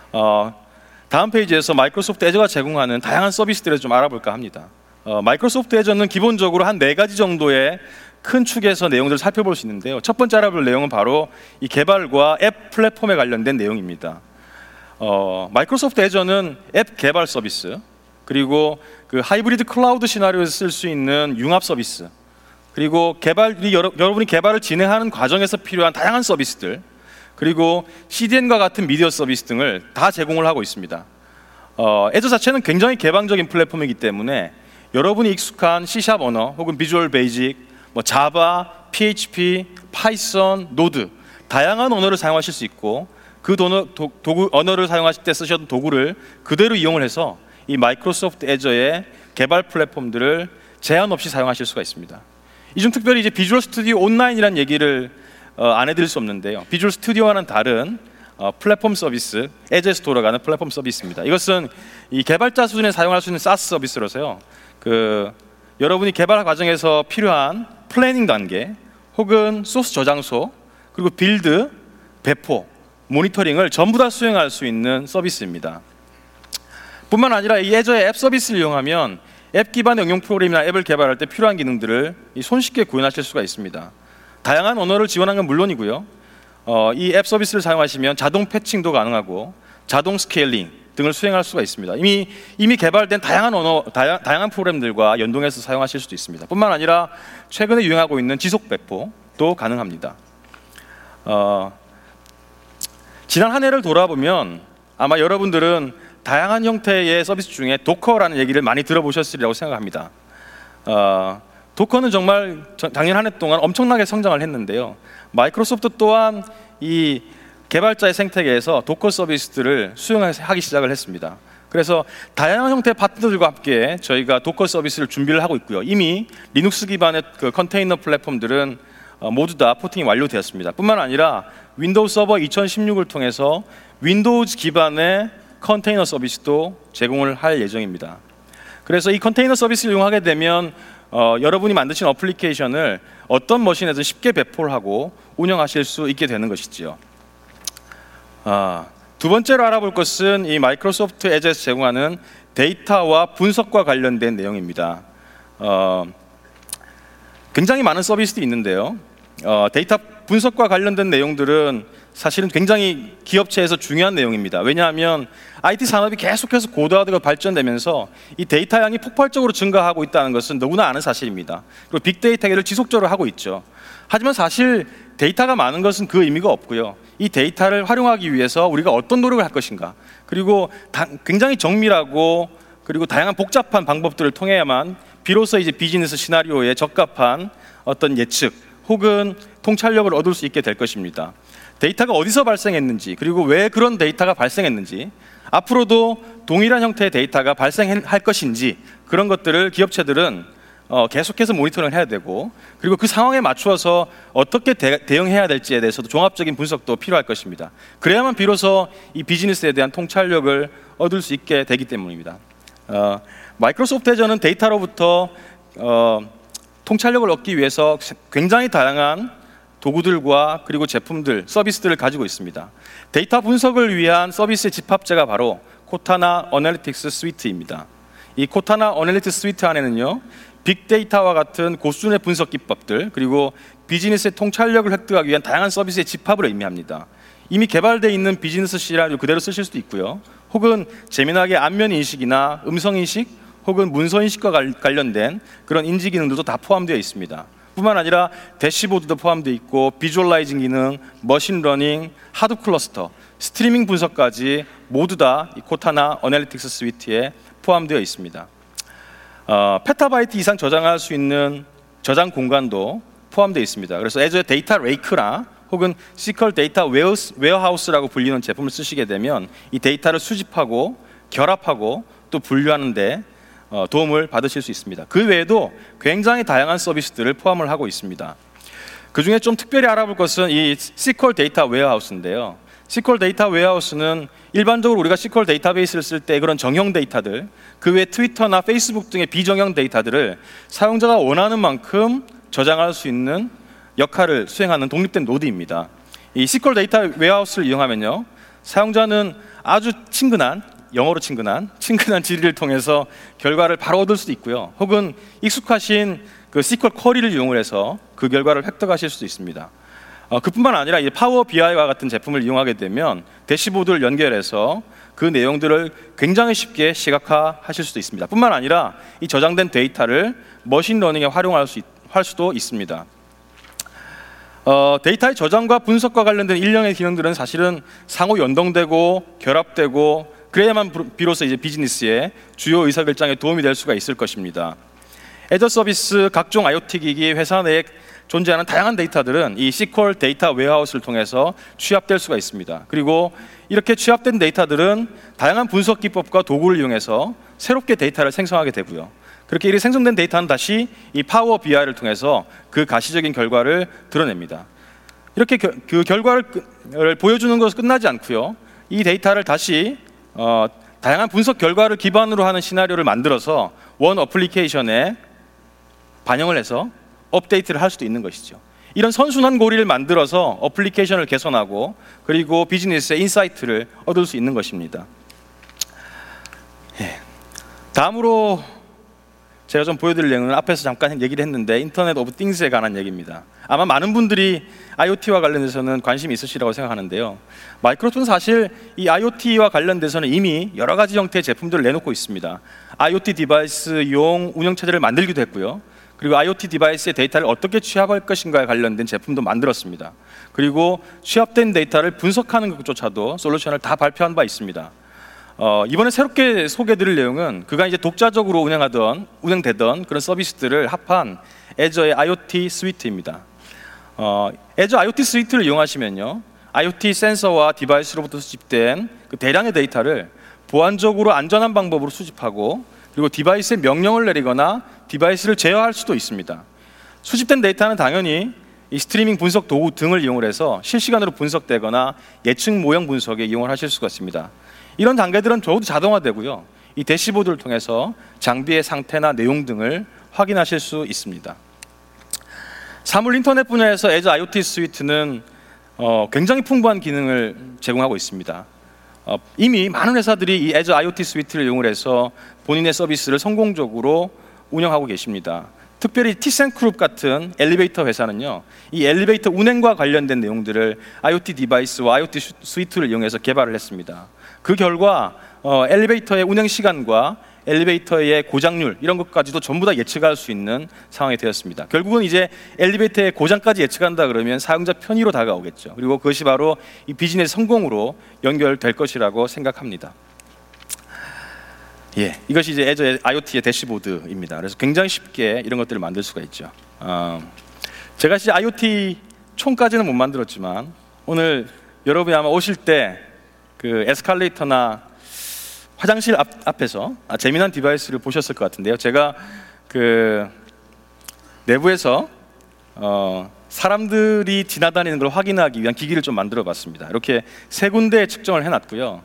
다음 페이지에서 마이크로소프트 애저가 제공하는 다양한 서비스들을 좀 알아볼까 합니다. 마이크로소프트 애저는 기본적으로 한 4가지 정도의 큰 축에서 내용들을 살펴볼 수 있는데요. 첫 번째 알아볼 내용은 바로 이 개발과 앱 플랫폼에 관련된 내용입니다. 마이크로소프트 애저는 앱 개발 서비스, 그리고 그 하이브리드 클라우드 시나리오에서 쓸 수 있는 융합 서비스, 그리고 여러분이 개발을 진행하는 과정에서 필요한 다양한 서비스들, 그리고 CDN과 같은 미디어 서비스 등을 다 제공을 하고 있습니다. 애저 자체는 굉장히 개방적인 플랫폼이기 때문에 여러분이 익숙한 C# 언어 혹은 비주얼 베이직, 자바, PHP, 파이썬, 노드 다양한 언어를 사용하실 수 있고 그 언어를 사용하실 때 쓰셨던 도구를 그대로 이용을 해서 이 마이크로소프트 애저의 개발 플랫폼들을 제한 없이 사용하실 수가 있습니다. 이 중 특별히 이제 비주얼 스튜디오 온라인이라는 얘기를 안 해드릴 수 없는데요. 비주얼 스튜디오와는 다른 플랫폼 서비스, 애저에서 돌아가는 플랫폼 서비스입니다. 이것은 이 개발자 수준에 사용할 수 있는 SaaS 서비스로서요. 여러분이 개발 과정에서 필요한 플래닝 단계, 혹은 소스 저장소, 그리고 빌드, 배포, 모니터링을 전부 다 수행할 수 있는 서비스입니다. 뿐만 아니라 이 애저의 앱 서비스를 이용하면 앱 기반의 응용 프로그램이나 앱을 개발할 때 필요한 기능들을 손쉽게 구현하실 수가 있습니다. 다양한 언어를 지원하는 건 물론이고요. 이 앱 서비스를 사용하시면 자동 패칭도 가능하고 자동 스케일링 등을 수행할 수가 있습니다. 이미 개발된 다양한 프로그램들과 연동해서 사용하실 수도 있습니다. 뿐만 아니라 최근에 유행하고 있는 지속 배포도 가능합니다. 지난 한 해를 돌아보면 아마 여러분들은 다양한 형태의 서비스 중에 도커라는 얘기를 많이 들어보셨으리라고 생각합니다. 도커는 정말 작년 한 해 동안 엄청나게 성장을 했는데요. 마이크로소프트 또한 이 개발자의 생태계에서 도커 서비스들을 수용하기 시작을 했습니다. 그래서 다양한 형태의 파트너들과 함께 저희가 도커 서비스를 준비를 하고 있고요. 이미 리눅스 기반의 그 컨테이너 플랫폼들은 모두 다 포팅이 완료되었습니다. 뿐만 아니라 윈도우 서버 2016을 통해서 윈도우즈 기반의 컨테이너 서비스도 제공을 할 예정입니다. 그래서 이 컨테이너 서비스를 이용하게 되면 여러분이 만드신 어플리케이션을 어떤 머신에든 쉽게 배포를 하고 운영하실 수 있게 되는 것이지요. 두 번째로 알아볼 것은 이 마이크로소프트 애저에서 제공하는 데이터와 분석과 관련된 내용입니다. 굉장히 많은 서비스들이 있는데요. 데이터 분석과 관련된 내용들은 사실은 굉장히 기업체에서 중요한 내용입니다. 왜냐하면 IT 산업이 계속해서 고도화되고 발전되면서 이 데이터 양이 폭발적으로 증가하고 있다는 것은 누구나 아는 사실입니다. 그리고 빅데이터 개를 지속적으로 하고 있죠. 하지만 사실 데이터가 많은 것은 그 의미가 없고요. 이 데이터를 활용하기 위해서 우리가 어떤 노력을 할 것인가, 그리고 굉장히 정밀하고 그리고 다양한 복잡한 방법들을 통해야만 비로소 이제 비즈니스 시나리오에 적합한 어떤 예측 혹은 통찰력을 얻을 수 있게 될 것입니다. 데이터가 어디서 발생했는지, 그리고 왜 그런 데이터가 발생했는지, 앞으로도 동일한 형태의 데이터가 발생할 것인지, 그런 것들을 기업체들은 계속해서 모니터링을 해야 되고, 그리고 그 상황에 맞추어서 어떻게 대응해야 될지에 대해서도 종합적인 분석도 필요할 것입니다. 그래야만 비로소 이 비즈니스에 대한 통찰력을 얻을 수 있게 되기 때문입니다. 마이크로소프트 애저는 데이터로부터 통찰력을 얻기 위해서 굉장히 다양한 도구들과 그리고 제품들, 서비스들을 가지고 있습니다. 데이터 분석을 위한 서비스의 집합체가 바로 코타나 어널리틱스 스위트입니다. 이 코타나 어널리틱스 스위트 안에는요, 빅데이터와 같은 고수준의 분석 기법들, 그리고 비즈니스의 통찰력을 획득하기 위한 다양한 서비스의 집합을 의미합니다. 이미 개발되어 있는 비즈니스 시나리오 그대로 쓰실 수도 있고요, 혹은 재미나게 안면 인식이나 음성 인식 혹은 문서 인식과 관련된 그런 인지 기능들도 다 포함되어 있습니다. 뿐만 아니라 대시보드도 포함되어 있고, 비주얼라이징 기능, 머신러닝, 하드 클러스터, 스트리밍 분석까지 모두 다 이 코타나 어널리틱스 스위트에 포함되어 있습니다. 페타바이트 이상 저장할 수 있는 저장 공간도 포함되어 있습니다. 그래서 애저의 데이터 레이크나 혹은 SQL 데이터 웨어하우스라고 불리는 제품을 쓰시게 되면 이 데이터를 수집하고 결합하고 또 분류하는 데 도움을 받으실 수 있습니다. 그 외에도 굉장히 다양한 서비스들을 포함을 하고 있습니다. 그 중에 좀 특별히 알아볼 것은 이 SQL 데이터 웨어하우스인데요. SQL 데이터 웨어하우스는 일반적으로 우리가 SQL 데이터베이스를 쓸 때 그런 정형 데이터들, 그 외 트위터나 페이스북 등의 비정형 데이터들을 사용자가 원하는 만큼 저장할 수 있는 역할을 수행하는 독립된 노드입니다. 이 SQL 데이터 웨어하우스를 이용하면요, 사용자는 아주 친근한, 영어로 친근한 질의를 통해서 결과를 바로 얻을 수도 있고요, 혹은 익숙하신 그 SQL 쿼리를 이용을 해서 그 결과를 획득하실 수도 있습니다. 그뿐만 아니라 이 파워 BI와 같은 제품을 이용하게 되면 대시보드를 연결해서 그 내용들을 굉장히 쉽게 시각화하실 수도 있습니다. 뿐만 아니라 이 저장된 데이터를 머신러닝에 활용할 수도 있습니다. 데이터의 저장과 분석과 관련된 일련의 기능들은 사실은 상호 연동되고 결합되고 그래야만 비로소 이제 비즈니스의 주요 의사결정에 도움이 될 수가 있을 것입니다. 애저 서비스, 각종 IoT 기기, 회사 내에 존재하는 다양한 데이터들은 이 SQL 데이터 웨어하우스를 통해서 취합될 수가 있습니다. 그리고 이렇게 취합된 데이터들은 다양한 분석 기법과 도구를 이용해서 새롭게 데이터를 생성하게 되고요, 그렇게 이렇게 생성된 데이터는 다시 이 파워 BI를 통해서 그 가시적인 결과를 드러냅니다. 이렇게 그 결과를 보여주는 것은 끝나지 않고요, 이 데이터를 다시 다양한 분석 결과를 기반으로 하는 시나리오를 만들어서 원 어플리케이션에 반영을 해서 업데이트를 할 수도 있는 것이죠. 이런 선순환 고리를 만들어서 어플리케이션을 개선하고 그리고 비즈니스의 인사이트를 얻을 수 있는 것입니다. 다음으로 제가 좀 보여드릴 내용은 앞에서 잠깐 얘기를 했는데 인터넷 오브 띵스에 관한 얘기입니다. 아마 많은 분들이 IoT와 관련해서는 관심이 있으시라고 생각하는데요, 마이크로소프트는 사실 이 IoT와 관련돼서는 이미 여러 가지 형태의 제품들을 내놓고 있습니다. IoT 디바이스용 운영체제를 만들기도 했고요, 그리고 IoT 디바이스의 데이터를 어떻게 취합할 것인가에 관련된 제품도 만들었습니다. 그리고 취합된 데이터를 분석하는 것조차도 솔루션을 다 발표한 바 있습니다. 이번에 새롭게 소개드릴 내용은 그간 이제 독자적으로 운영되던 그런 서비스들을 합한 애저의 IoT 스위트입니다. 애저 IoT 스위트를 이용하시면요, IoT 센서와 디바이스로부터 수집된 그 대량의 데이터를 보안적으로 안전한 방법으로 수집하고 그리고 디바이스에 명령을 내리거나 디바이스를 제어할 수도 있습니다. 수집된 데이터는 당연히 이 스트리밍 분석 도구 등을 이용을 해서 실시간으로 분석되거나 예측 모형 분석에 이용을 하실 수가 있습니다. 이런 단계들은 모두 자동화되고요, 이 대시보드를 통해서 장비의 상태나 내용 등을 확인하실 수 있습니다. 사물 인터넷 분야에서 Edge IoT 스위트는 굉장히 풍부한 기능을 제공하고 있습니다. 이미 많은 회사들이 이 Edge IoT 스위트를 이용을 해서 본인의 서비스를 성공적으로 운영하고 계십니다. 특별히 티센그룹 같은 엘리베이터 회사는요, 이 엘리베이터 운행과 관련된 내용들을 IoT 디바이스와 IoT 스위트를 이용해서 개발을 했습니다. 그 결과 엘리베이터의 운행 시간과 엘리베이터의 고장률 이런 것까지도 전부 다 예측할 수 있는 상황이 되었습니다. 결국은 이제 엘리베이터의 고장까지 예측한다 그러면 사용자 편의로 다가오겠죠. 그리고 그것이 바로 이 비즈니스 성공으로 연결될 것이라고 생각합니다. 이것이 이제 Edge IoT의 대시보드입니다. 그래서 굉장히 쉽게 이런 것들을 만들 수가 있죠. 제가 이제 IoT 총까지는 못 만들었지만 오늘 여러분이 아마 오실 때 그 에스컬레이터나 화장실 앞에서 재미난 디바이스를 보셨을 것 같은데요. 제가 그 내부에서 사람들이 지나다니는 걸 확인하기 위한 기기를 좀 만들어 봤습니다. 이렇게 세 군데 측정을 해놨고요.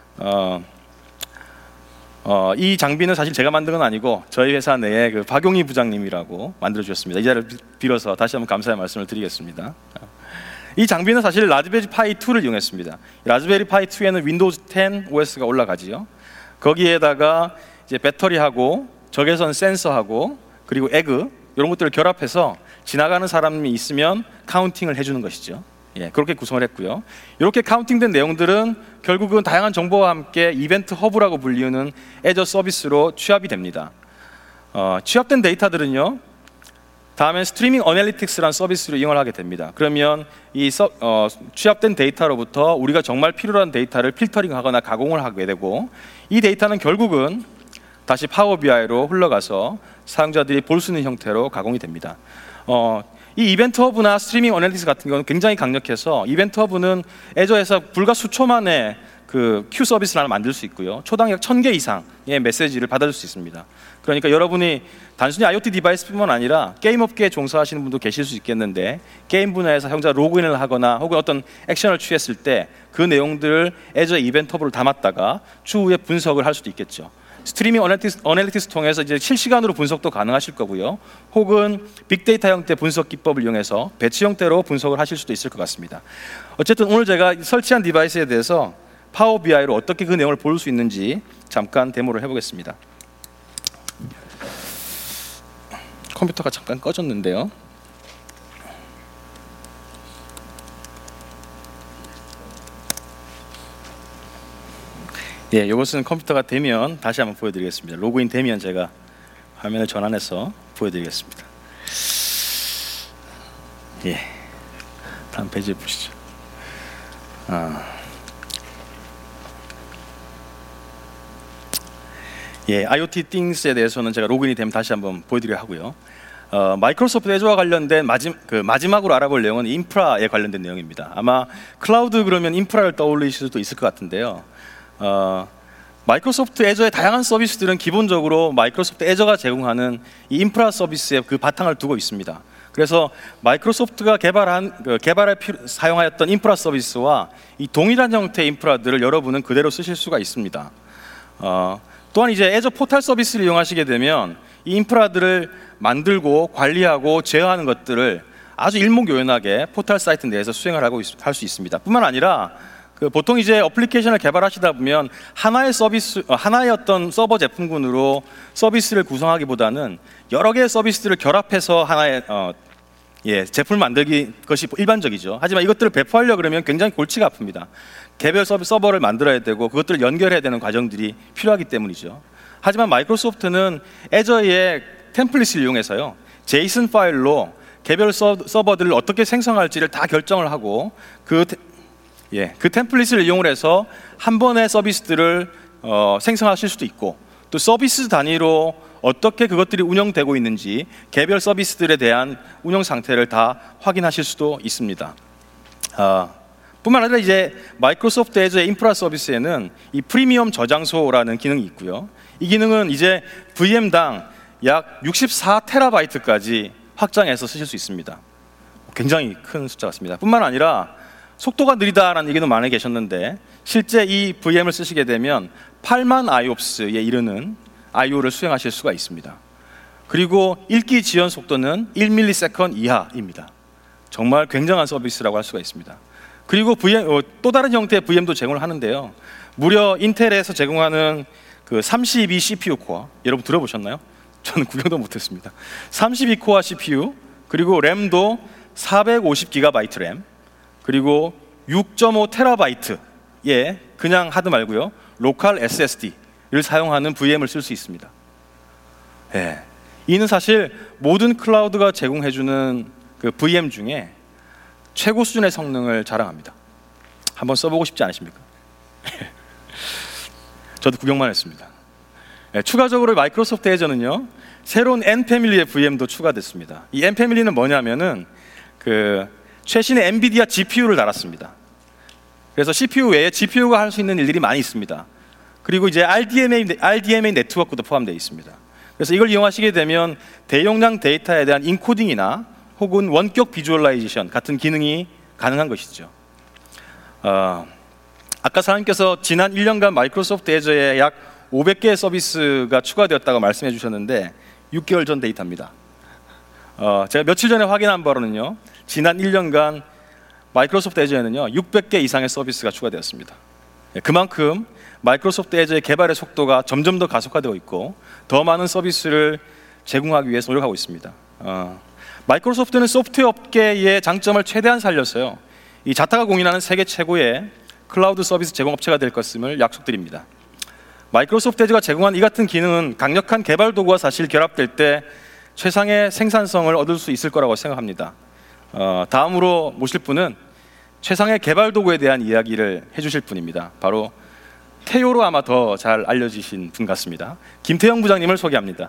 이 장비는 사실 제가 만든 건 아니고 저희 회사 내에 그 박용희 부장님이라고 만들어 주셨습니다. 이 자리를 빌어서 다시 한번 감사의 말씀을 드리겠습니다. 이 장비는 사실 라즈베리 파이 2를 이용했습니다. 라즈베리 파이 2에는 윈도우즈 10 OS가 올라가지요. 거기에다가 이제 배터리하고 적외선 센서하고 그리고 에그 이런 것들을 결합해서 지나가는 사람이 있으면 카운팅을 해주는 것이죠. 그렇게 구성을 했고요. 이렇게 카운팅된 내용들은 결국은 다양한 정보와 함께 이벤트 허브라고 불리우는 애저 서비스로 취합이 됩니다. 취합된 데이터들은요, 다음엔 스트리밍 어널리틱스라는 서비스를 이용을 하게 됩니다. 그러면 이 취합된 데이터로부터 우리가 정말 필요한 데이터를 필터링하거나 가공을 하게 되고, 이 데이터는 결국은 다시 파워 BI로 흘러가서 사용자들이 볼 수 있는 형태로 가공이 됩니다. 이 이벤트 허브나 스트리밍 어널리틱스 같은 경우는 굉장히 강력해서 이벤트 허브는 애저에서 불과 수초 만에 그 큐 서비스를 하나 만들 수 있고요. 초당 약 1000개 이상의 메시지를 받아줄 수 있습니다. 그러니까 여러분이 단순히 IoT 디바이스뿐만 아니라 게임 업계에 종사하시는 분도 계실 수 있겠는데, 게임 분야에서 사용자 로그인을 하거나 혹은 어떤 액션을 취했을 때 그 내용들을 애저 이벤트 허브를 담았다가 추후에 분석을 할 수도 있겠죠. 스트리밍 어널리틱스 통해서 이제 실시간으로 분석도 가능하실 거고요. 혹은 빅데이터 형태 분석 기법을 이용해서 배치 형태로 분석을 하실 수도 있을 것 같습니다. 어쨌든 오늘 제가 설치한 디바이스에 대해서 파워 BI로 어떻게 그 내용을 볼 수 있는지 잠깐 데모를 해보겠습니다. 컴퓨터가 잠깐 꺼졌는데요. 이것은 컴퓨터가 되면 다시 한번 보여드리겠습니다. 로그인 되면 제가 화면을 전환해서 보여드리겠습니다. 다음 페이지 보시죠. IoT Things에 대해서는 제가 로그인이 되면 다시 한번 보여드리려 하고요. 마이크로소프트 애저와 관련된 마지막으로 알아볼 내용은 인프라에 관련된 내용입니다. 아마 클라우드 그러면 인프라를 떠올리실 수도 있을 것 같은데요. 마이크로소프트 애저의 다양한 서비스들은 기본적으로 마이크로소프트 애저가 제공하는 이 인프라 서비스의 그 바탕을 두고 있습니다. 그래서 마이크로소프트가 개발에 사용하였던 인프라 서비스와 이 동일한 형태의 인프라들을 여러분은 그대로 쓰실 수가 있습니다. 또한 이제 애저 포탈 서비스를 이용하시게 되면 이 인프라들을 만들고 관리하고 제어하는 것들을 아주 일목요연하게 포탈 사이트 내에서 수행을 할 수 있습니다. 뿐만 아니라 보통 이제 어플리케이션을 개발하시다 보면 하나의 어떤 서버 제품군으로 서비스를 구성하기보다는 여러 개의 서비스들을 결합해서 하나의 제품을 만들기 것이 일반적이죠. 하지만 이것들을 배포하려고 그러면 굉장히 골치가 아픕니다. 개별 서버를 만들어야 되고 그것들을 연결해야 되는 과정들이 필요하기 때문이죠. 하지만 마이크로소프트는 애저의 템플릿을 이용해서요, 제이슨 파일로 개별 서버들을 어떻게 생성할지를 다 결정을 하고 그 템플릿을 이용을 해서 한 번의 서비스들을 생성하실 수도 있고, 또 서비스 단위로 어떻게 그것들이 운영되고 있는지 개별 서비스들에 대한 운영 상태를 다 확인하실 수도 있습니다. 뿐만 아니라 이제 마이크로소프트 애저의 인프라 서비스에는 이 프리미엄 저장소라는 기능이 있고요. 이 기능은 이제 VM당 약 64TB까지 확장해서 쓰실 수 있습니다. 굉장히 큰 숫자 같습니다. 뿐만 아니라 속도가 느리다라는 얘기도 많이 계셨는데, 실제 이 VM을 쓰시게 되면 8만 IOPS에 이르는 IO를 수행하실 수가 있습니다. 그리고 읽기 지연 속도는 1ms 이하입니다. 정말 굉장한 서비스라고 할 수가 있습니다. 그리고 또 다른 형태의 VM도 제공을 하는데요. 무려 인텔에서 제공하는 그 32 CPU 코어, 여러분 들어보셨나요? 저는 구경도 못했습니다. 32코어 CPU, 그리고 램도 450GB 램, 그리고 6.5TB의 그냥 하드 말고요, 로컬 SSD를 사용하는 VM을 쓸 수 있습니다. 네. 이는 사실 모든 클라우드가 제공해주는 그 VM 중에 최고 수준의 성능을 자랑합니다. 한번 써보고 싶지 않으십니까? 저도 구경만 했습니다. 네, 추가적으로 마이크로소프트 애저는요, 새로운 N 패밀리의 VM도 추가됐습니다. 이 N 패밀리는 뭐냐면은 그 최신의 엔비디아 GPU를 달았습니다. 그래서 CPU 외에 GPU가 할 수 있는 일들이 많이 있습니다. 그리고 이제 RDMA 네트워크도 포함되어 있습니다. 그래서 이걸 이용하시게 되면 대용량 데이터에 대한 인코딩이나 혹은 원격 비주얼라이제이션 같은 기능이 가능한 것이죠. 아까 사장님께서 지난 1년간 마이크로소프트 애저에 약 500개의 서비스가 추가되었다고 말씀해 주셨는데 6개월 전 데이터입니다. 제가 며칠 전에 확인한 바로는요, 지난 1년간 마이크로소프트 애저에는요 600개 이상의 서비스가 추가되었습니다. 그만큼 마이크로소프트 애저의 개발의 속도가 점점 더 가속화되고 있고 더 많은 서비스를 제공하기 위해서 노력하고 있습니다. 마이크로소프트는 소프트웨어 업계의 장점을 최대한 살려서요, 이 자타가 공인하는 세계 최고의 클라우드 서비스 제공업체가 될 것임을 약속드립니다. 마이크로소프트 애저가 제공한 이 같은 기능은 강력한 개발 도구와 사실 결합될 때 최상의 생산성을 얻을 수 있을 거라고 생각합니다. 다음으로 모실 분은 최상의 개발 도구에 대한 이야기를 해주실 분입니다. 바로 태요로 아마 더 잘 알려지신 분 같습니다. 김태형 부장님을 소개합니다.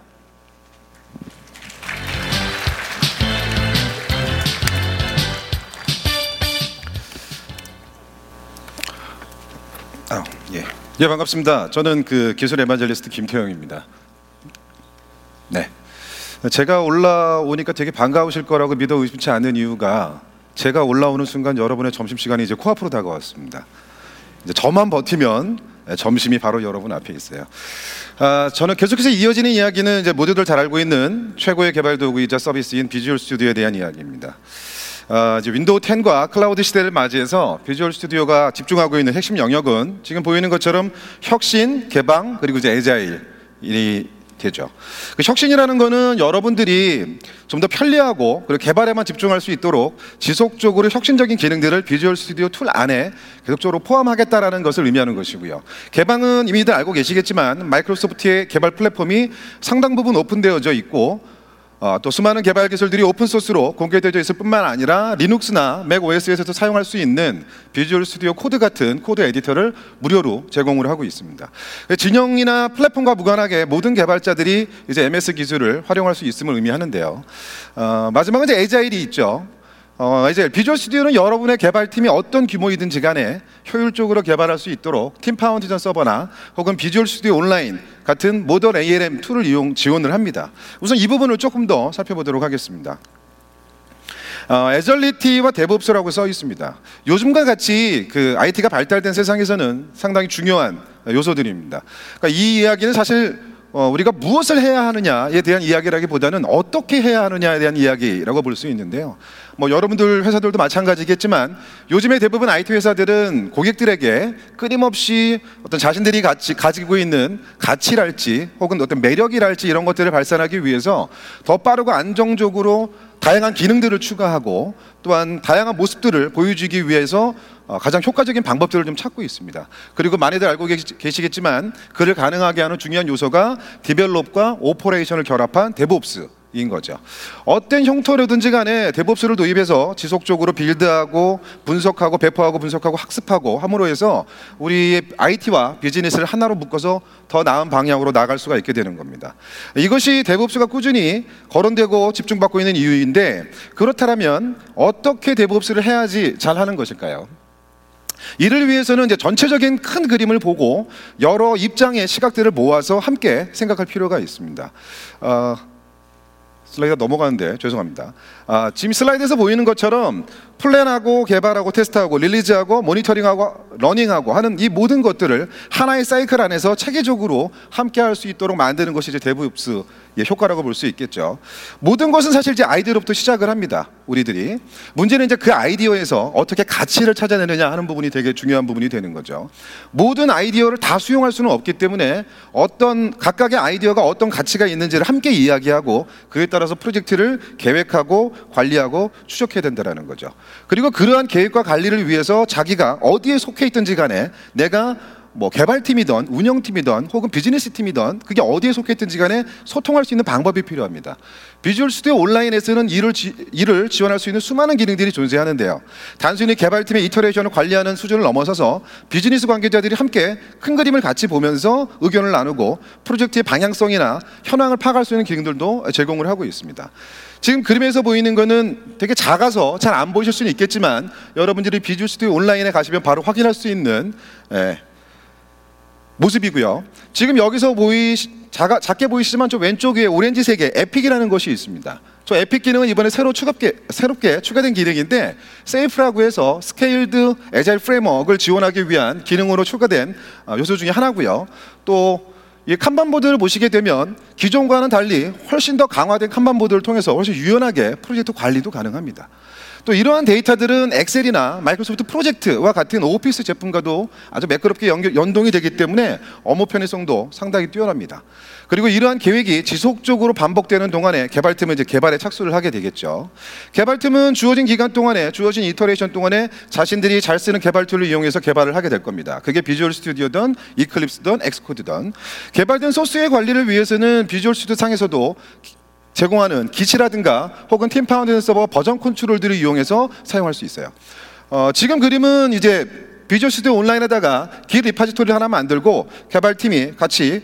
예, 반갑습니다. 저는 그 기술 에반젤리스트 김태형입니다. 네, 제가 올라오니까 되게 반가우실 거라고 믿어 의심치 않는 이유가, 제가 올라오는 순간 여러분의 점심시간이 이제 코앞으로 다가왔습니다. 이제 저만 버티면 점심이 바로 여러분 앞에 있어요. 저는 계속해서 이어지는 이야기는 이제 모두들 잘 알고 있는 최고의 개발 도구이자 서비스인 비주얼 스튜디오에 대한 이야기입니다. 이제 윈도우 10과 클라우드 시대를 맞이해서 비주얼 스튜디오가 집중하고 있는 핵심 영역은 지금 보이는 것처럼 혁신, 개방, 그리고 이제 애자일이 되죠. 그 혁신이라는 거는 여러분들이 좀 더 편리하고 그리고 개발에만 집중할 수 있도록 지속적으로 혁신적인 기능들을 비주얼 스튜디오 툴 안에 계속적으로 포함하겠다라는 것을 의미하는 것이고요. 개방은 이미들 알고 계시겠지만 마이크로소프트의 개발 플랫폼이 상당 부분 오픈되어져 있고, 또 수많은 개발 기술들이 오픈소스로 공개되어져 있을 뿐만 아니라 리눅스나 맥 OS에서도 사용할 수 있는 비주얼 스튜디오 코드 같은 코드 에디터를 무료로 제공을 하고 있습니다. 진영이나 플랫폼과 무관하게 모든 개발자들이 이제 MS 기술을 활용할 수 있음을 의미하는데요. 마지막은 이제 애자일이 있죠. 이제 비주얼 스튜디오는 여러분의 개발팀이 어떤 규모이든지 간에 효율적으로 개발할 수 있도록 팀 파운데이션 서버나 혹은 비주얼 스튜디오 온라인 같은 모던 ALM 툴을 지원을 합니다. 우선 이 부분을 조금 더 살펴보도록 하겠습니다. 애절리티와 데브옵스라고 써 있습니다. 요즘과 같이 그 IT가 발달된 세상에서는 상당히 중요한 요소들입니다. 그러니까 이 이야기는 사실 우리가 무엇을 해야 하느냐에 대한 이야기라기보다는 어떻게 해야 하느냐에 대한 이야기라고 볼 수 있는데요. 뭐 여러분들 회사들도 마찬가지겠지만 요즘에 대부분 IT 회사들은 고객들에게 끊임없이 어떤 자신들이 가지고 있는 가치랄지 혹은 어떤 매력이랄지 이런 것들을 발산하기 위해서 더 빠르고 안정적으로 다양한 기능들을 추가하고 또한 다양한 모습들을 보여주기 위해서 가장 효과적인 방법들을 좀 찾고 있습니다. 그리고 많이들 알고 계시겠지만 그를 가능하게 하는 중요한 요소가 디벨롭과 오퍼레이션을 결합한 데브옵스인 거죠. 어떤 형태로든지 간에 데브옵스를 도입해서 지속적으로 빌드하고 분석하고 배포하고 분석하고 학습하고 함으로 해서 우리의 IT와 비즈니스를 하나로 묶어서 더 나은 방향으로 나갈 수가 있게 되는 겁니다. 이것이 데브옵스가 꾸준히 거론되고 집중받고 있는 이유인데, 그렇다면 어떻게 데브옵스를 해야지 잘하는 것일까요? 이를 위해서는 이제 전체적인 큰 그림을 보고 여러 입장의 시각들을 모아서 함께 생각할 필요가 있습니다. 슬라이드가 넘어가는데 죄송합니다. 지금 슬라이드에서 보이는 것처럼 플랜하고 개발하고 테스트하고 릴리즈하고 모니터링하고 러닝하고 하는 이 모든 것들을 하나의 사이클 안에서 체계적으로 함께 할 수 있도록 만드는 것이 이제 데브옵스의 효과라고 볼 수 있겠죠. 모든 것은 사실 이제 아이디어로부터 시작을 합니다. 우리들이. 문제는 이제 그 아이디어에서 어떻게 가치를 찾아내느냐 하는 부분이 되게 중요한 부분이 되는 거죠. 모든 아이디어를 다 수용할 수는 없기 때문에 어떤 각각의 아이디어가 어떤 가치가 있는지를 함께 이야기하고 그에 따라서 프로젝트를 계획하고 관리하고 추적해야 된다는 거죠. 그리고 그러한 계획과 관리를 위해서 자기가 어디에 속해 있든지 간에 내가 뭐 개발팀이든 운영팀이든 혹은 비즈니스 팀이든 그게 어디에 속해 있든지 간에 소통할 수 있는 방법이 필요합니다. 비주얼 스튜디오 온라인에서는 이를 지원할 수 있는 수많은 기능들이 존재하는데요. 단순히 개발팀의 이터레이션을 관리하는 수준을 넘어서서 비즈니스 관계자들이 함께 큰 그림을 같이 보면서 의견을 나누고 프로젝트의 방향성이나 현황을 파악할 수 있는 기능들도 제공을 하고 있습니다. 지금 그림에서 보이는 거는 되게 작아서 잘 안 보이실 수는 있겠지만 여러분들이 비주얼 스튜디오 온라인에 가시면 바로 확인할 수 있는 모습이고요. 지금 여기서 작게 보이시지만 저 왼쪽 위에 오렌지색의 에픽이라는 것이 있습니다. 저 에픽 기능은 이번에 새롭게 추가된 기능인데 세이프라고 해서 스케일드 애자일 프레임워크를 지원하기 위한 기능으로 추가된 요소 중에 하나고요. 또 이 칸반보드를 보시게 되면 기존과는 달리 훨씬 더 강화된 칸반보드를 통해서 훨씬 유연하게 프로젝트 관리도 가능합니다. 또 이러한 데이터들은 엑셀이나 마이크로소프트 프로젝트와 같은 오피스 제품과도 아주 매끄럽게 연동이 되기 때문에 업무 편의성도 상당히 뛰어납니다. 그리고 이러한 계획이 지속적으로 반복되는 동안에 개발팀은 이제 개발에 착수를 하게 되겠죠. 개발팀은 주어진 기간 동안에, 주어진 이터레이션 동안에 자신들이 잘 쓰는 개발 툴을 이용해서 개발을 하게 될 겁니다. 그게 비주얼 스튜디오든 이클립스든 엑스코드든. 개발된 소스의 관리를 위해서는 비주얼 스튜디오 상에서도 제공하는 기치라든가 혹은 팀 파운드 서버 버전 컨트롤들을 이용해서 사용할 수 있어요. 지금 그림은 이제 비주얼 스튜디오 온라인에다가 깃 리파지토리를 하나 만들고 개발팀이 같이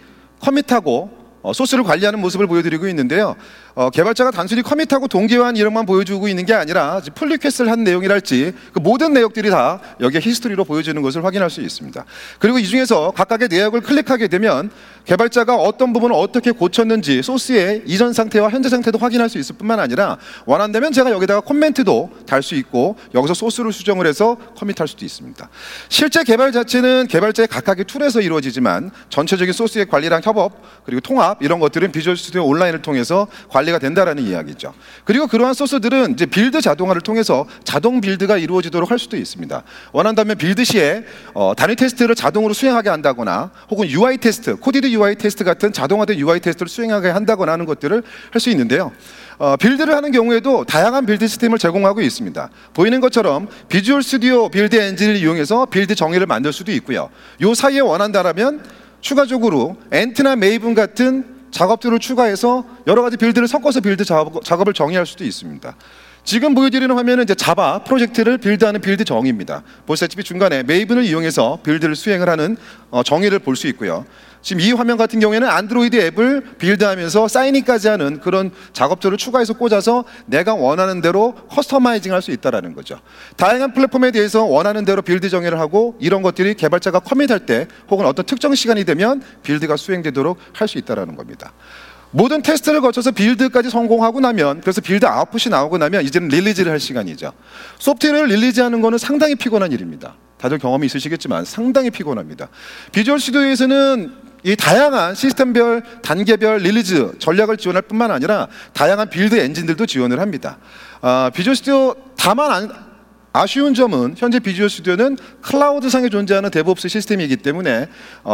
커밋하고 소스를 관리하는 모습을 보여드리고 있는데요. 개발자가 단순히 커밋하고 동기화한 이력만 보여주고 있는 게 아니라 풀 리퀘스트를 한 내용이랄지 그 모든 내역들이 다 여기에 히스토리로 보여주는 것을 확인할 수 있습니다. 그리고 이 중에서 각각의 내역을 클릭하게 되면 개발자가 어떤 부분을 어떻게 고쳤는지 소스의 이전 상태와 현재 상태도 확인할 수 있을 뿐만 아니라 원한다면 제가 여기다가 코멘트도 달 수 있고 여기서 소스를 수정을 해서 커밋할 수도 있습니다. 실제 개발 자체는 개발자의 각각의 툴에서 이루어지지만 전체적인 소스의 관리랑 협업 그리고 통합 이런 것들은 비주얼 스튜디오 온라인을 통해서 관리가 된다라는 이야기죠. 그리고 그러한 소스들은 이제 빌드 자동화를 통해서 자동 빌드가 이루어지도록 할 수도 있습니다. 원한다면 빌드 시에 단위 테스트를 자동으로 수행하게 한다거나 혹은 UI 테스트, 코디드 UI 테스트 같은 자동화된 UI 테스트를 수행하게 한다거나 하는 것들을 할 수 있는데요. 빌드를 하는 경우에도 다양한 빌드 시스템을 제공하고 있습니다. 보이는 것처럼 비주얼 스튜디오 빌드 엔진을 이용해서 빌드 정의를 만들 수도 있고요. 이 사이에 원한다라면 추가적으로 엔트나 메이븐 같은 작업들을 추가해서 여러 가지 빌드를 섞어서 빌드 작업을 정의할 수도 있습니다. 지금 보여드리는 화면은 이제 자바 프로젝트를 빌드하는 빌드 정의입니다. 보시다시피 중간에 메이븐을 이용해서 빌드를 수행을 하는 정의를 볼 수 있고요. 지금 이 화면 같은 경우에는 안드로이드 앱을 빌드하면서 사인인까지 하는 그런 작업들을 추가해서 꽂아서 내가 원하는 대로 커스터마이징 할 수 있다는 거죠. 다양한 플랫폼에 대해서 원하는 대로 빌드 정의를 하고 이런 것들이 개발자가 커밋할 때 혹은 어떤 특정 시간이 되면 빌드가 수행되도록 할 수 있다는 겁니다. 모든 테스트를 거쳐서 빌드까지 성공하고 나면 그래서 빌드 아웃풋이 나오고 나면 이제는 릴리즈를 할 시간이죠. 소프트웨어를 릴리즈하는 거는 상당히 피곤한 일입니다. 다들 경험이 있으시겠지만 상당히 피곤합니다. 비주얼 스튜디오에서는 이 다양한 시스템별, 단계별 릴리즈 전략을 지원할 뿐만 아니라 다양한 빌드 엔진들도 지원을 합니다. 비주얼 스튜디오 다만 아쉬운 점은 현재 비주얼 스튜디오는 클라우드상에 존재하는 데브옵스 시스템이기 때문에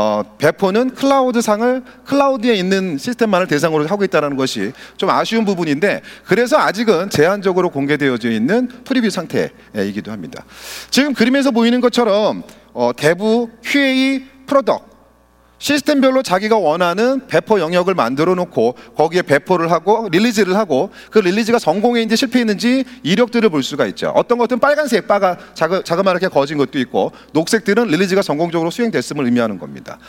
배포는 클라우드에 있는 시스템만을 대상으로 하고 있다는 것이 좀 아쉬운 부분인데 그래서 아직은 제한적으로 공개되어져 있는 프리뷰 상태이기도 합니다. 지금 그림에서 보이는 것처럼 데브, QA, 프로덕트 시스템별로 자기가 원하는 배포 영역을 만들어 놓고 거기에 배포를 하고 릴리즈를 하고 그 릴리즈가 성공했는지 실패했는지 이력들을 볼 수가 있죠. 어떤 것들은 빨간색 바가 자그마하게 거진 것도 있고 녹색들은 릴리즈가 성공적으로 수행됐음을 의미하는 겁니다.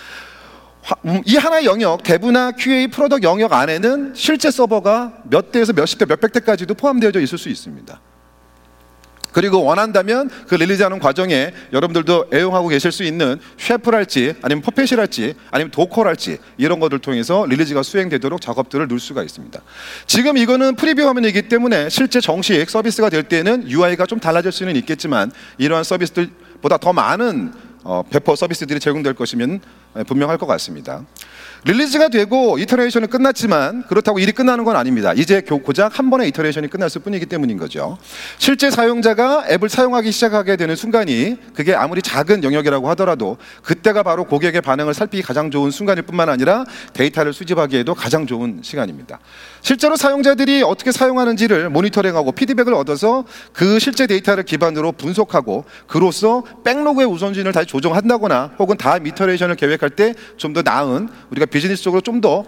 이 하나의 영역, 데브나 QA 프로덕트 영역 안에는 실제 서버가 몇 대에서 몇십 대, 몇백 대까지도 포함되어 있을 수 있습니다. 그리고 원한다면 그 릴리즈하는 과정에 여러분들도 애용하고 계실 수 있는 쉐프랄지 아니면 퍼펫이랄지 아니면 도커랄지 이런 것들 통해서 릴리즈가 수행되도록 작업들을 넣을 수가 있습니다. 지금 이거는 프리뷰 화면이기 때문에 실제 정식 서비스가 될 때는 UI가 좀 달라질 수는 있겠지만 이러한 서비스들보다 더 많은 배포 서비스들이 제공될 것이면 분명할 것 같습니다. 릴리즈가 되고 이터레이션은 끝났지만 그렇다고 일이 끝나는 건 아닙니다. 이제 고작 한 번의 이터레이션이 끝났을 뿐이기 때문인 거죠. 실제 사용자가 앱을 사용하기 시작하게 되는 순간이 그게 아무리 작은 영역이라고 하더라도 그때가 바로 고객의 반응을 살피기 가장 좋은 순간일 뿐만 아니라 데이터를 수집하기에도 가장 좋은 시간입니다. 실제로 사용자들이 어떻게 사용하는지를 모니터링하고 피드백을 얻어서 그 실제 데이터를 기반으로 분석하고 그로써 백로그의 우선순위를 다시 조정한다거나 혹은 다음 이터레이션을 계획할 때 좀 더 나은 우리가 비즈니스적으로 좀 더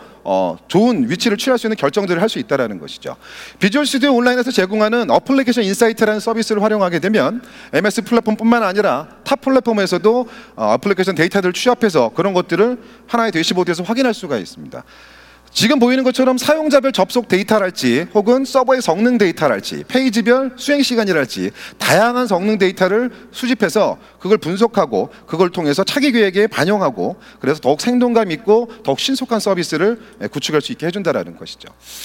좋은 위치를 취할 수 있는 결정들을 할 수 있다는 것이죠. 비주얼 스튜디오 온라인에서 제공하는 어플리케이션 인사이트라는 서비스를 활용하게 되면 MS 플랫폼뿐만 아니라 타 플랫폼에서도 어플리케이션 데이터들을 취합해서 그런 것들을 하나의 대시보드에서 확인할 수가 있습니다. 지금 보이는 것처럼 사용자별 접속 데이터랄지 혹은 서버의 성능 데이터랄지 페이지별 수행 시간이랄지 다양한 성능 데이터를 수집해서 그걸 분석하고 그걸 통해서 차기 계획에 반영하고 그래서 더욱 생동감 있고 더욱 신속한 서비스를 구축할 수 있게 해준다는 것이죠.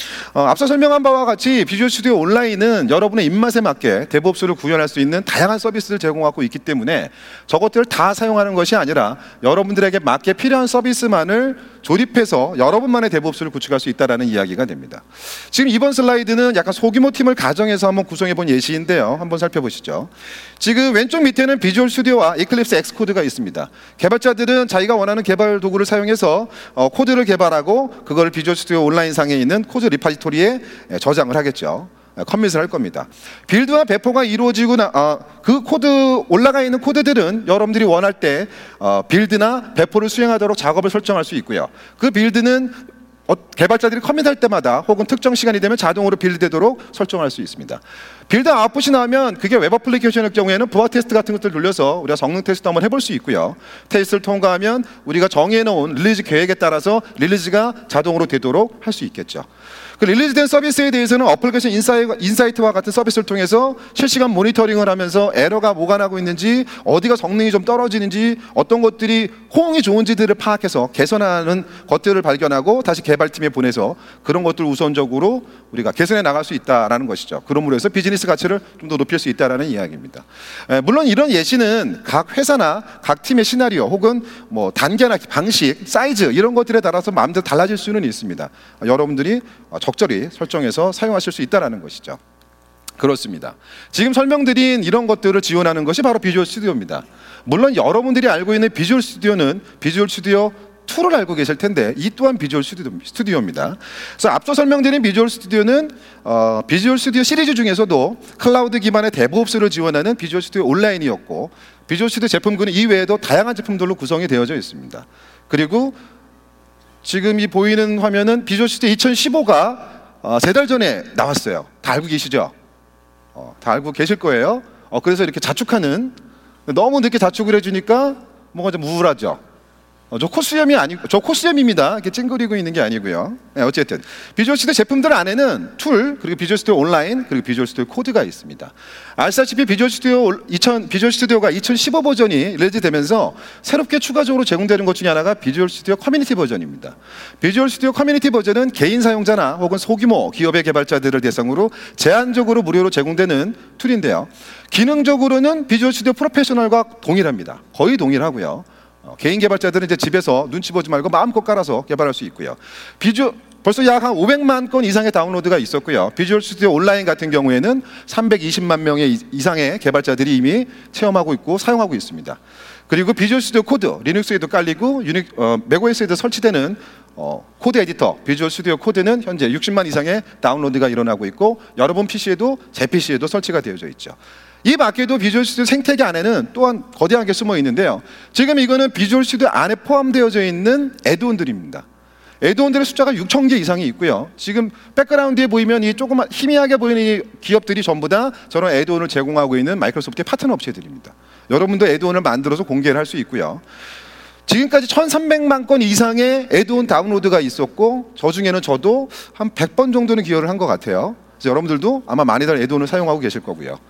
앞서 설명한 바와 같이 비주얼 스튜디오 온라인은 여러분의 입맛에 맞게 데브옵스를 구현할 수 있는 다양한 서비스를 제공하고 있기 때문에 저것들을 다 사용하는 것이 아니라 여러분들에게 맞게 필요한 서비스만을 조립해서 여러분만의 데브옵스를 구축할 수 있다는 이야기가 됩니다. 지금 이번 슬라이드는 약간 소규모 팀을 가정해서 한번 구성해 본 예시인데요. 한번 살펴보시죠. 지금 왼쪽 밑에는 비주얼 스튜디오와 이클립스 엑스코드가 있습니다. 개발자들은 자기가 원하는 개발 도구를 사용해서 코드를 개발하고 그걸 비주얼 스튜디오 온라인 상에 있는 코드 리파지토리에 저장을 하겠죠. 커밋을 할 겁니다. 빌드와 배포가 이루어지고 그 코드 올라가 있는 코드들은 여러분들이 원할 때 빌드나 배포를 수행하도록 작업을 설정할 수 있고요. 그 빌드는 개발자들이 커밋할 때마다 혹은 특정 시간이 되면 자동으로 빌드되도록 설정할 수 있습니다. 빌드 아웃풋이 나오면 그게 웹 어플리케이션일 경우에는 부하 테스트 같은 것들을 돌려서 우리가 성능 테스트 한번 해볼 수 있고요. 테스트를 통과하면 우리가 정해놓은 릴리즈 계획에 따라서 릴리즈가 자동으로 되도록 할 수 있겠죠. 그 릴리즈된 서비스에 대해서는 어플리케이션 인사이트와 같은 서비스를 통해서 실시간 모니터링을 하면서 에러가 뭐가 나고 있는지 어디가 성능이 좀 떨어지는지 어떤 것들이 호응이 좋은지들을 파악해서 개선하는 것들을 발견하고 다시 개발팀에 보내서 그런 것들을 우선적으로 우리가 개선해 나갈 수 있다는 것이죠. 그러므로 해서 비즈니스 가치를 좀 더 높일 수 있다는 이야기입니다. 물론 이런 예시는 각 회사나 각 팀의 시나리오 혹은 뭐 단계나 방식, 사이즈 이런 것들에 따라서 마음대로 달라질 수는 있습니다. 여러분들이 적절히 설정해서 사용하실 수 있다는 것이죠. 그렇습니다. 지금 설명드린 이런 것들을 지원하는 것이 바로 비주얼 스튜디오입니다. 물론 여러분들이 알고 있는 비주얼 스튜디오는 비주얼 스튜디오 2를 알고 계실 텐데 이 또한 비주얼 스튜디오입니다. 그래서 앞서 설명드린 비주얼 스튜디오는 비주얼 스튜디오 시리즈 중에서도 클라우드 기반의 데브옵스를 지원하는 비주얼 스튜디오 온라인이었고 비주얼 스튜디오 제품군은 이외에도 다양한 제품들로 구성이 되어져 있습니다. 그리고 지금 이 보이는 화면은 비주얼 스튜디오 2015가 3달 전에 나왔어요. 다 알고 계시죠? 다 알고 계실 거예요. 그래서 이렇게 자축하는 너무 늦게 자축을 해주니까 뭔가 좀 우울하죠. 저 코스염이 아니고 저 코스염입니다. 이렇게 찡그리고 있는 게 아니고요. 네, 어쨌든 비주얼 스튜디오 제품들 안에는 툴 그리고 비주얼 스튜디오 온라인 그리고 비주얼 스튜디오 코드가 있습니다. 아시다시피 비주얼 스튜디오가 2015 버전이 릴리즈되면서 새롭게 추가적으로 제공되는 것 중에 하나가 비주얼 스튜디오 커뮤니티 버전입니다. 비주얼 스튜디오 커뮤니티 버전은 개인 사용자나 혹은 소규모 기업의 개발자들을 대상으로 제한적으로 무료로 제공되는 툴인데요. 기능적으로는 비주얼 스튜디오 프로페셔널과 동일합니다. 거의 동일하고요. 개인 개발자들은 이제 집에서 눈치 보지 말고 마음껏 깔아서 개발할 수 있고요. 벌써 약 한 500만 건 이상의 다운로드가 있었고요. 비주얼 스튜디오 온라인 같은 경우에는 320만 명의 이상의 개발자들이 이미 체험하고 있고 사용하고 있습니다. 그리고 비주얼 스튜디오 코드, 리눅스에도 깔리고 맥OS에도 설치되는 코드 에디터, 비주얼 스튜디오 코드는 현재 60만 이상의 다운로드가 일어나고 있고 여러분 PC에도 제 PC에도 설치가 되어져 있죠. 이 밖에도 비주얼 스튜디오 생태계 안에는 또한 거대하게 숨어 있는데요. 지금 이거는 비주얼 스튜디오 안에 포함되어져 있는 애드온들입니다. 애드온들의 숫자가 6,000개 이상이 있고요. 지금 백그라운드에 보이면 이 조그만 희미하게 보이는 이 기업들이 전부 다 저런 애드온을 제공하고 있는 마이크로소프트의 파트너 업체들입니다. 여러분도 애드온을 만들어서 공개를 할 수 있고요. 지금까지 1,300만 건 이상의 애드온 다운로드가 있었고 저 중에는 저도 한 100번 정도는 기여를 한 것 같아요. 그래서 여러분들도 아마 많이들 애드온을 사용하고 계실 거고요.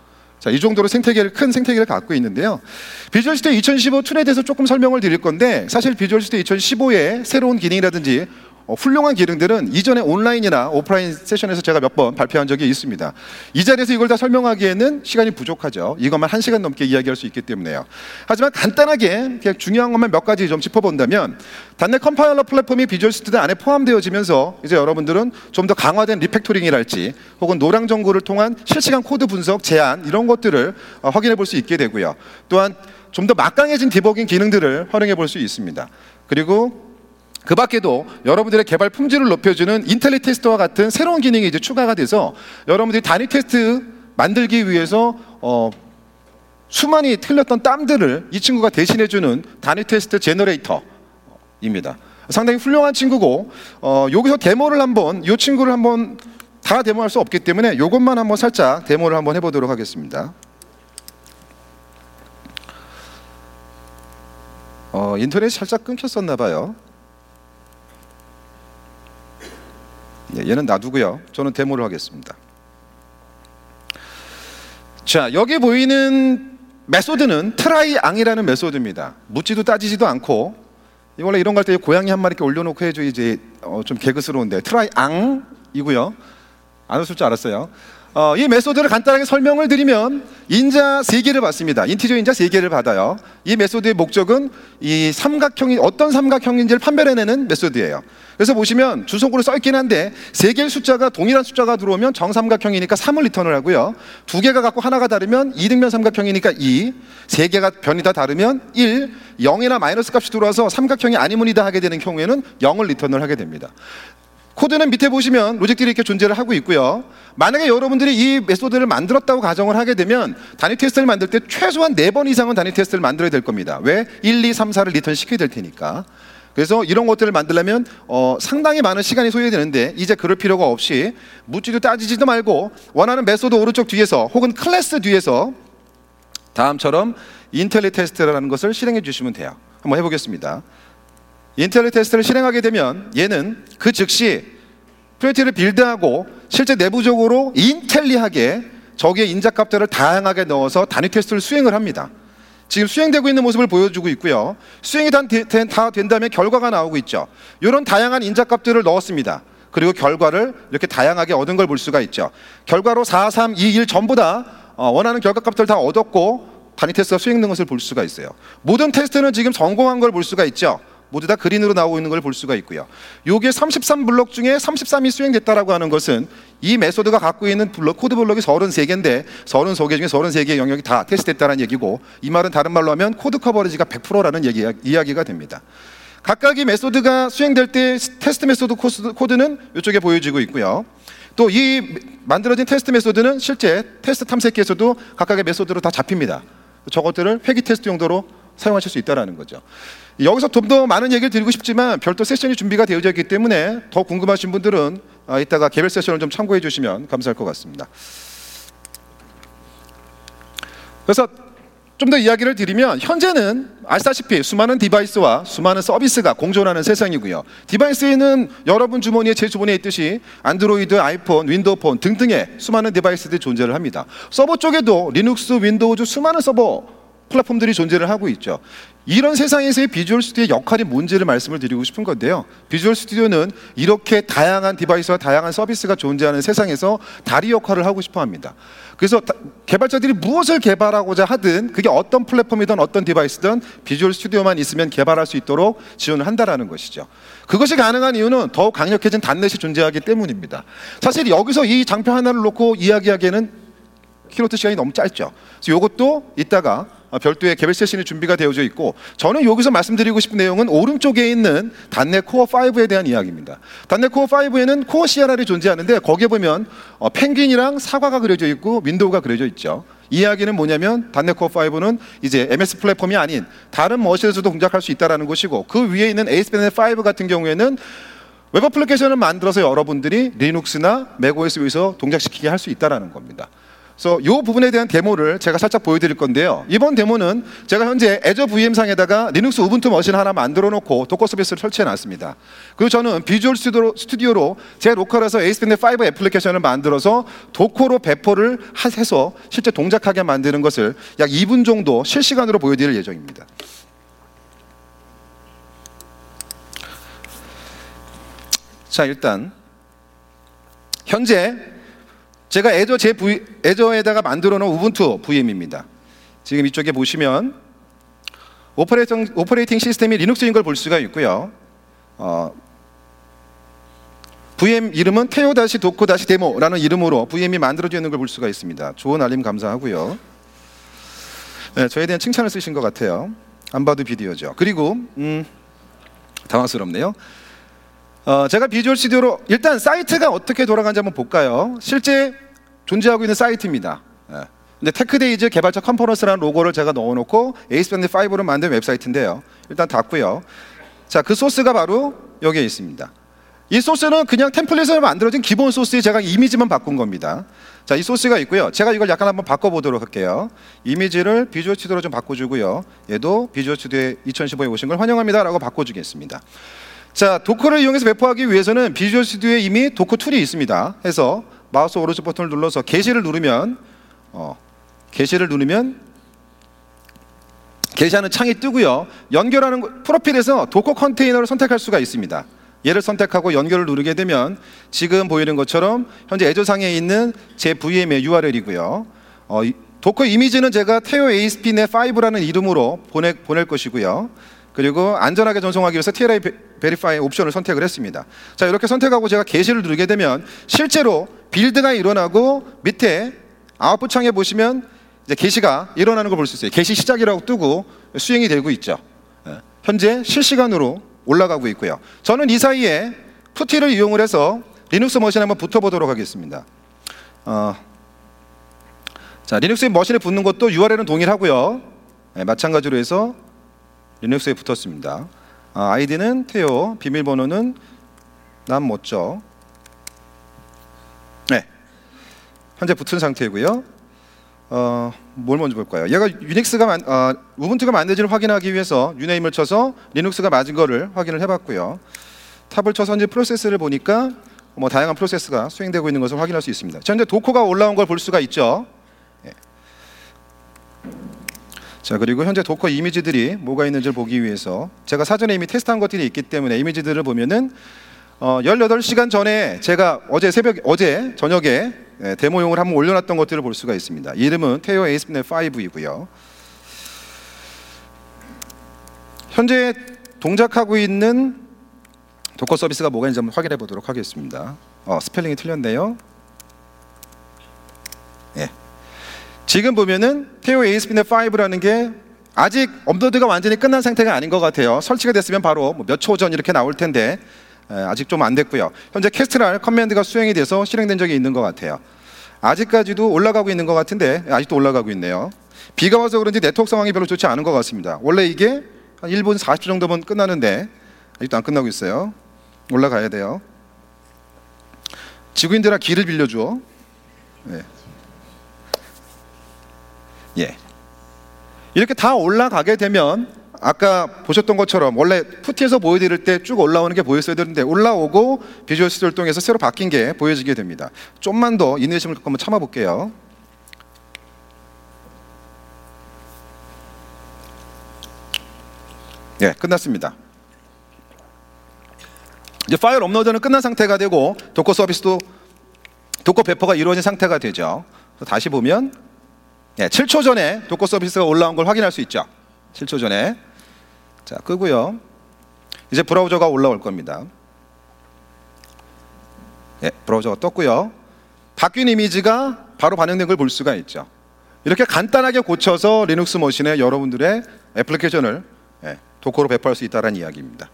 자, 이 정도로 큰 생태계를 갖고 있는데요. 비주얼 스튜디오 2015 툴에 대해서 조금 설명을 드릴 건데, 사실 비주얼 스튜디오 2015의 새로운 기능이라든지 훌륭한 기능들은 이전에 온라인이나 오프라인 세션에서 제가 몇 번 발표한 적이 있습니다. 이 자리에서 이걸 다 설명하기에는 시간이 부족하죠. 이것만 1시간 넘게 이야기할 수 있기 때문에요. 하지만 간단하게 그냥 중요한 것만 몇 가지 좀 짚어본다면, 단넷 컴파일러 플랫폼이 비주얼 스튜디오 안에 포함되어지면서 이제 여러분들은 좀 더 강화된 리팩토링이랄지 혹은 노량 정보를 통한 실시간 코드 분석, 제안 이런 것들을 확인해 볼 수 있게 되고요. 또한 좀 더 막강해진 디버깅 기능들을 활용해 볼 수 있습니다. 그리고 그 밖에도 여러분들의 개발 품질을 높여주는 인텔리테스트와 같은 새로운 기능이 이제 추가가 돼서 여러분들이 단위 테스트 만들기 위해서 수많이 틀렸던 땀들을 이 친구가 대신해주는 단위 테스트 제너레이터입니다. 상당히 훌륭한 친구고, 여기서 데모를 한번, 이 친구를 한번 다 데모할 수 없기 때문에 이것만 한번 살짝 데모를 한번 해보도록 하겠습니다. 인터넷이 살짝 끊겼었나 봐요. 얘는 놔두고요. 저는 데모를 하겠습니다. 자, 여기 보이는 메소드는 트라이앙이라는 메소드입니다. 묻지도 따지지도 않고, 원래 이런 거 할 때 고양이 한 마리 이렇게 올려놓고 해줘야지 좀 개그스러운데, 트라이앙이고요. 안 웃을 줄 알았어요. 이 메소드를 간단하게 설명을 드리면, 인자 3개를 받습니다. 인티저 인자 3개를 받아요. 이 메소드의 목적은 이 삼각형이 어떤 삼각형인지를 판별해내는 메소드예요. 그래서 보시면 주석으로 써있긴 한데, 3개의 숫자가 동일한 숫자가 들어오면 정삼각형이니까 3을 리턴을 하고요. 2개가 같고 하나가 다르면 이등변 삼각형이니까 2, 3개가 변이 다 다르면 1, 0이나 마이너스 값이 들어와서 삼각형이 아니문이다 하게 되는 경우에는 0을 리턴을 하게 됩니다. 코드는 밑에 보시면 로직들이 이렇게 존재를 하고 있고요. 만약에 여러분들이 이 메소드를 만들었다고 가정을 하게 되면 단위 테스트를 만들 때 최소한 4번 이상은 단위 테스트를 만들어야 될 겁니다. 왜? 1, 2, 3, 4를 리턴 시켜야 될 테니까. 그래서 이런 것들을 만들려면 상당히 많은 시간이 소요되는데, 이제 그럴 필요가 없이 묻지도 따지지도 말고 원하는 메소드 오른쪽 뒤에서 혹은 클래스 뒤에서 다음처럼 인텔리테스트라는 것을 실행해 주시면 돼요. 한번 해보겠습니다. 인텔리테스트를 실행하게 되면 얘는 그 즉시 프로젝트를 빌드하고 실제 내부적으로 인텔리하게 저기에 인자값들을 다양하게 넣어서 단위 테스트를 수행을 합니다. 지금 수행되고 있는 모습을 보여주고 있고요. 수행이 다 된다면 결과가 나오고 있죠. 이런 다양한 인자값들을 넣었습니다. 그리고 결과를 이렇게 다양하게 얻은 걸 볼 수가 있죠. 결과로 4, 3, 2, 1 전부 다 원하는 결과값들 다 얻었고 단위 테스트가 수행된 것을 볼 수가 있어요. 모든 테스트는 지금 성공한 걸 볼 수가 있죠. 모두 다 그린으로 나오고 있는 걸 볼 수가 있고요. 요게 33블럭 중에 33이 수행됐다라고 하는 것은 이 메소드가 갖고 있는 코드 블럭이 33개인데 33개 중에 33개의 영역이 다 테스트됐다는 얘기고, 이 말은 다른 말로 하면 코드 커버리지가 100%라는 이야기가 됩니다. 각각의 메소드가 수행될 때 테스트 메소드 코드는 이쪽에 보여지고 있고요. 또 이 만들어진 테스트 메소드는 실제 테스트 탐색기에서도 각각의 메소드로 다 잡힙니다. 저것들을 회귀 테스트 용도로 사용하실 수 있다는 거죠. 여기서 좀 더 많은 얘기를 드리고 싶지만 별도 세션이 준비가 되어져 있기 때문에 더 궁금하신 분들은 이따가 개별 세션을 좀 참고해 주시면 감사할 것 같습니다. 그래서 좀 더 이야기를 드리면, 현재는 아시다시피 수많은 디바이스와 수많은 서비스가 공존하는 세상이고요. 디바이스에는 여러분 주머니에 제 주머니에 있듯이 안드로이드, 아이폰, 윈도우 폰 등등의 수많은 디바이스들이 존재를 합니다. 서버 쪽에도 리눅스, 윈도우즈 수많은 서버 플랫폼들이 존재를 하고 있죠. 이런 세상에서의 비주얼 스튜디오의 역할이 뭔지를 말씀을 드리고 싶은 건데요. 비주얼 스튜디오는 이렇게 다양한 디바이스와 다양한 서비스가 존재하는 세상에서 다리 역할을 하고 싶어 합니다. 그래서 개발자들이 무엇을 개발하고자 하든 그게 어떤 플랫폼이든 어떤 디바이스든 비주얼 스튜디오만 있으면 개발할 수 있도록 지원을 한다라는 것이죠. 그것이 가능한 이유는 더욱 강력해진 단넷이 존재하기 때문입니다. 사실 여기서 이 장표 하나를 놓고 이야기하기에는 키노트 시간이 너무 짧죠. 그래서 이것도 이따가 별도의 개별 세션이 준비가 되어져 있고, 저는 여기서 말씀드리고 싶은 내용은 오른쪽에 있는 단넷 코어 5에 대한 이야기입니다. 단넷 코어 5에는 코어 CRR이 존재하는데 거기에 보면 펭귄이랑 사과가 그려져 있고 윈도우가 그려져 있죠. 이 이야기는 뭐냐면 단넷 코어 5는 이제 MS 플랫폼이 아닌 다른 머신에서도 동작할 수 있다는 것이고, 그 위에 있는 ASP.NET 5 같은 경우에는 웹 어플리케이션을 만들어서 여러분들이 리눅스나 맥OS 위에서 동작시키게 할 수 있다는 겁니다. 그래서 이 부분에 대한 데모를 제가 살짝 보여드릴 건데요. 이번 데모는 제가 현재 애저 VM상에다가 리눅스 우분투 머신 하나 만들어 놓고 도커 서비스를 설치해 놨습니다. 그리고 저는 비주얼 스튜디오로 제 로컬에서 ASP.NET 5 애플리케이션을 만들어서 도커로 배포를 해서 실제 동작하게 만드는 것을 약 2분 정도 실시간으로 보여드릴 예정입니다. 자, 일단 현재 제가 애저에다가 만들어 놓은 우분투 VM입니다. 지금 이쪽에 보시면 오퍼레이팅 시스템이 리눅스인 걸 볼 수가 있고요. VM 이름은 teo-doco-demo라는 이름으로 VM이 만들어져 있는 걸 볼 수가 있습니다. 좋은 알림 감사하고요. 네, 저에 대한 칭찬을 쓰신 것 같아요. 안 봐도 비디오죠. 그리고 당황스럽네요. 제가 비주얼 스튜디오로 일단 사이트가 어떻게 돌아가는지 한번 볼까요? 실제 존재하고 있는 사이트입니다. 근데 테크데이즈 개발자 컨퍼런스라는 로고를 제가 넣어놓고 ASP.NET 5로 만든 웹사이트인데요. 일단 닫고요. 자, 그 소스가 바로 여기에 있습니다. 이 소스는 그냥 템플릿으로 만들어진 기본 소스에 제가 이미지만 바꾼 겁니다. 자, 이 소스가 있고요. 제가 이걸 약간 한번 바꿔보도록 할게요. 이미지를 비주얼 스튜디오로 좀 바꿔주고요. 얘도 비주얼 스튜디오에 2015에 오신 걸 환영합니다 라고 바꿔주겠습니다. 자, 도커를 이용해서 배포하기 위해서는 비주얼 스튜디오에 이미 도커 툴이 있습니다. 해서 마우스 오른쪽 버튼을 눌러서 게시를 누르면 게시하는 창이 뜨고요. 연결하는 프로필에서 도커 컨테이너를 선택할 수가 있습니다. 얘를 선택하고 연결을 누르게 되면 지금 보이는 것처럼 현재 애저상에 있는 제 VM의 URL이고요. 도커 이미지는 제가 teo ASP.NET 5라는 이름으로 보낼 것이고요. 그리고 안전하게 전송하기 위해서 TLI 베리파이 옵션을 선택을 했습니다. 자, 이렇게 선택하고 제가 게시를 누르게 되면 실제로 빌드가 일어나고 밑에 아웃풋 창에 보시면 이제 게시가 일어나는 걸 볼 수 있어요. 게시 시작이라고 뜨고 수행이 되고 있죠. 현재 실시간으로 올라가고 있고요. 저는 이 사이에 푸티를 이용을 해서 리눅스 머신에 한번 붙어보도록 하겠습니다. 자, 리눅스 머신에 붙는 것도 URL은 동일하고요. 마찬가지로 해서 리눅스에 붙었습니다. 아이디는 테오, 비밀번호는 난 못죠. 네, 현재 붙은 상태고요. 뭘 먼저 볼까요? 얘가 우분투가 맞는지를 확인하기 위해서 유네임을 쳐서 리눅스가 맞은 거를 확인을 해봤고요. 탑을 쳐서 현재 프로세스를 보니까 다양한 프로세스가 수행되고 있는 것을 확인할 수 있습니다. 현재 도커가 올라온 걸 볼 수가 있죠. 네. 자, 그리고 현재 도커 이미지들이 뭐가 있는지를 보기 위해서 제가 사전에 이미 테스트한 것들이 있기 때문에 이미지들을 보면은 18시간 전에 제가 어제 저녁에 데모용을 한번 올려놨던 것들을 볼 수가 있습니다. 이름은 teo ASP.NET 5이고요. 현재 동작하고 있는 도커 서비스가 뭐가 있는지 한번 확인해 보도록 하겠습니다. 스펠링이 틀렸네요. 예. 지금 보면은 teo ASP.NET 5라는 게 아직 업로드가 완전히 끝난 상태가 아닌 것 같아요. 설치가 됐으면 바로 몇 초 전 이렇게 나올 텐데 아직 좀 안 됐고요. 현재 캐스트랄 커맨드가 수행이 돼서 실행된 적이 있는 것 같아요. 아직까지도 올라가고 있는 것 같은데 아직도 올라가고 있네요. 비가 와서 그런지 네트워크 상황이 별로 좋지 않은 것 같습니다. 원래 이게 한 1분 40초 정도면 끝나는데 아직도 안 끝나고 있어요. 올라가야 돼요. 지구인들아 길을 빌려줘. 네. 예. 이렇게 다 올라가게 되면 아까 보셨던 것처럼 원래 푸티에서 보여드릴 때 쭉 올라오는 게 보였어야 되는데 올라오고 비주얼 스튜디오를 통해서 새로 바뀐 게 보여지게 됩니다. 좀만 더 인내심을 갖고 한번 참아볼게요. 예, 끝났습니다. 이제 파일 업로드는 끝난 상태가 되고 도커 서비스도 도커 배포가 이루어진 상태가 되죠. 다시 보면 7초 전에 도커 서비스가 올라온 걸 확인할 수 있죠. 7초 전에. 자, 끄고요. 이제 브라우저가 올라올 겁니다. 브라우저가 떴고요. 바뀐 이미지가 바로 반영된 걸 볼 수가 있죠. 이렇게 간단하게 고쳐서 리눅스 머신에 여러분들의 애플리케이션을 도커로 배포할 수 있다는 이야기입니다.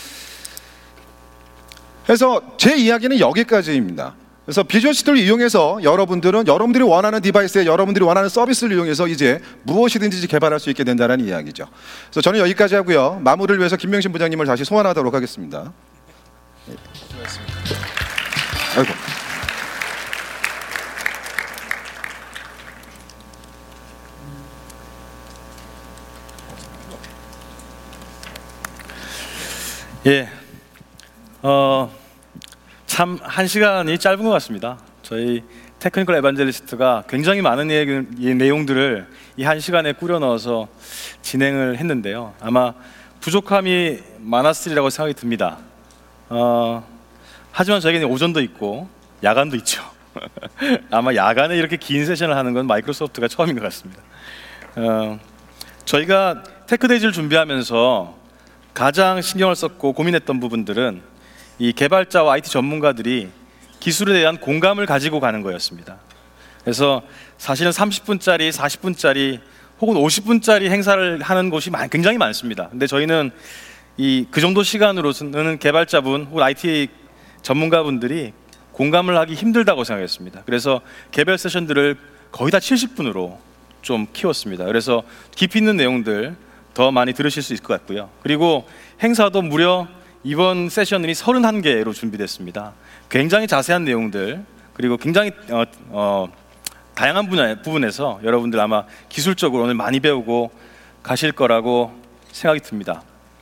그래서 제 이야기는 여기까지입니다. 그래서 비주얼 스튜디오를 이용해서 여러분들이 원하는 디바이스에 여러분들이 원하는 서비스를 이용해서 이제 무엇이든지 개발할 수 있게 된다는 이야기죠. 그래서 저는 여기까지 하고요. 마무리를 위해서 김명신 부장님을 다시 소환하도록 하겠습니다. 아이고. 예, 참 1시간이 짧은 것 같습니다. 저희 테크니컬 에반젤리스트가 굉장히 많은 내용들을 이 1시간에 꾸려 넣어서 진행을 했는데요. 아마 부족함이 많았으리라고 생각이 듭니다. 하지만 저에게는 오전도 있고 야간도 있죠. 아마 야간에 이렇게 긴 세션을 하는 건 마이크로소프트가 처음인 것 같습니다. 저희가 테크데이즈를 준비하면서 가장 신경을 썼고 고민했던 부분들은 이 개발자와 IT 전문가들이 기술에 대한 공감을 가지고 가는 거였습니다. 그래서 사실은 30분짜리, 40분짜리 혹은 50분짜리 행사를 하는 곳이 굉장히 많습니다. 근데 저희는 그 정도 시간으로는 개발자분 혹은 IT 전문가분들이 공감을 하기 힘들다고 생각했습니다. 그래서 개별 세션들을 거의 다 70분으로 좀 키웠습니다. 그래서 깊이 있는 내용들 더 많이 들으실 수 있을 것 같고요. 그리고 행사도 무려 이번 세션이 31개로 준비됐습니다. 굉장히 자세한 내용들, 그리고 굉장히 다양한 부분에서 여러분들 아마 기술적으로 오늘 많이 배우고 가실 거라고 생각이 듭니다.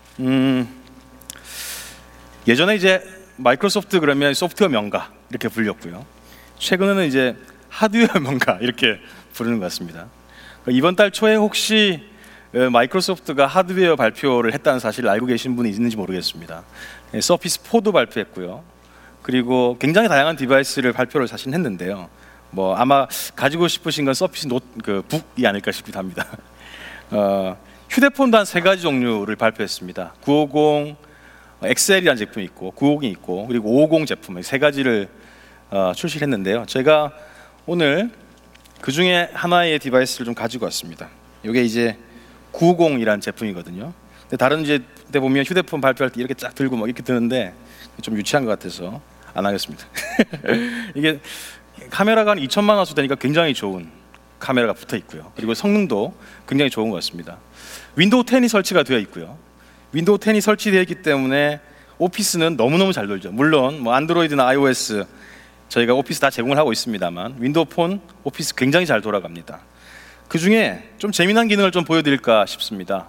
예전에 이제 마이크로소프트 그러면 소프트웨어 명가 이렇게 불렸고요. 최근에는 이제 하드웨어 명가 이렇게 부르는 것 같습니다. 이번 달 초에 혹시 마이크로소프트가 하드웨어 발표를 했다는 사실을 알고 계신 분이 있는지 모르겠습니다. 서피스 4도 발표했고요. 그리고 굉장히 다양한 디바이스를 발표를 사실 했는데요. 뭐 아마 가지고 싶으신 건 서피스 북이 아닐까 싶기도 합니다. 휴대폰도 한 3가지 종류를 발표했습니다. 950 XL이라는 제품이 있고 950이 있고 그리고 550 제품 3가지를 출시했는데요. 제가 오늘 그 중에 하나의 디바이스를 좀 가지고 왔습니다. 이게 이제 950이라는 제품이거든요. 근데 다른 이제 때 보면 휴대폰 발표할 때 이렇게 쫙 들고 막 이렇게 드는데 좀 유치한 것 같아서 안 하겠습니다. 이게 카메라가 한 2천만 화소 되니까 굉장히 좋은 카메라가 붙어 있고요. 그리고 성능도 굉장히 좋은 것 같습니다. 윈도우 10이 설치가 되어 있고요. 윈도우 10이 설치되어 있기 때문에 오피스는 너무너무 잘 돌죠. 물론 뭐 안드로이드나 iOS 저희가 오피스 다 제공을 하고 있습니다만 윈도우 폰 오피스 굉장히 잘 돌아갑니다. 그 중에 좀 재미난 기능을 좀 보여드릴까 싶습니다.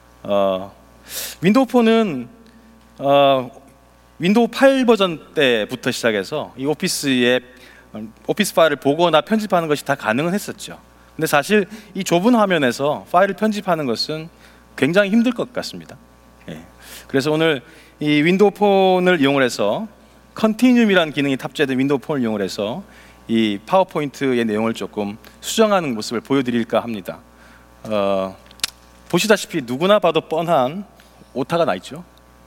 윈도우 폰은 윈도우 8 버전 때부터 시작해서 이 오피스 파일을 보거나 편집하는 것이 다 가능은 했었죠. 근데 사실 이 좁은 화면에서 파일을 편집하는 것은 굉장히 힘들 것 같습니다. 예. 그래서 오늘 이 윈도우 폰을 이용을 해서 컨티뉴움이라는 기능이 탑재된 윈도우 폰을 이용을 해서 이 파워포인트의 내용을 조금 수정하는 모습을 보여드릴까 합니다. 보시다시피 누구나 봐도 뻔한 오타가 나 있죠.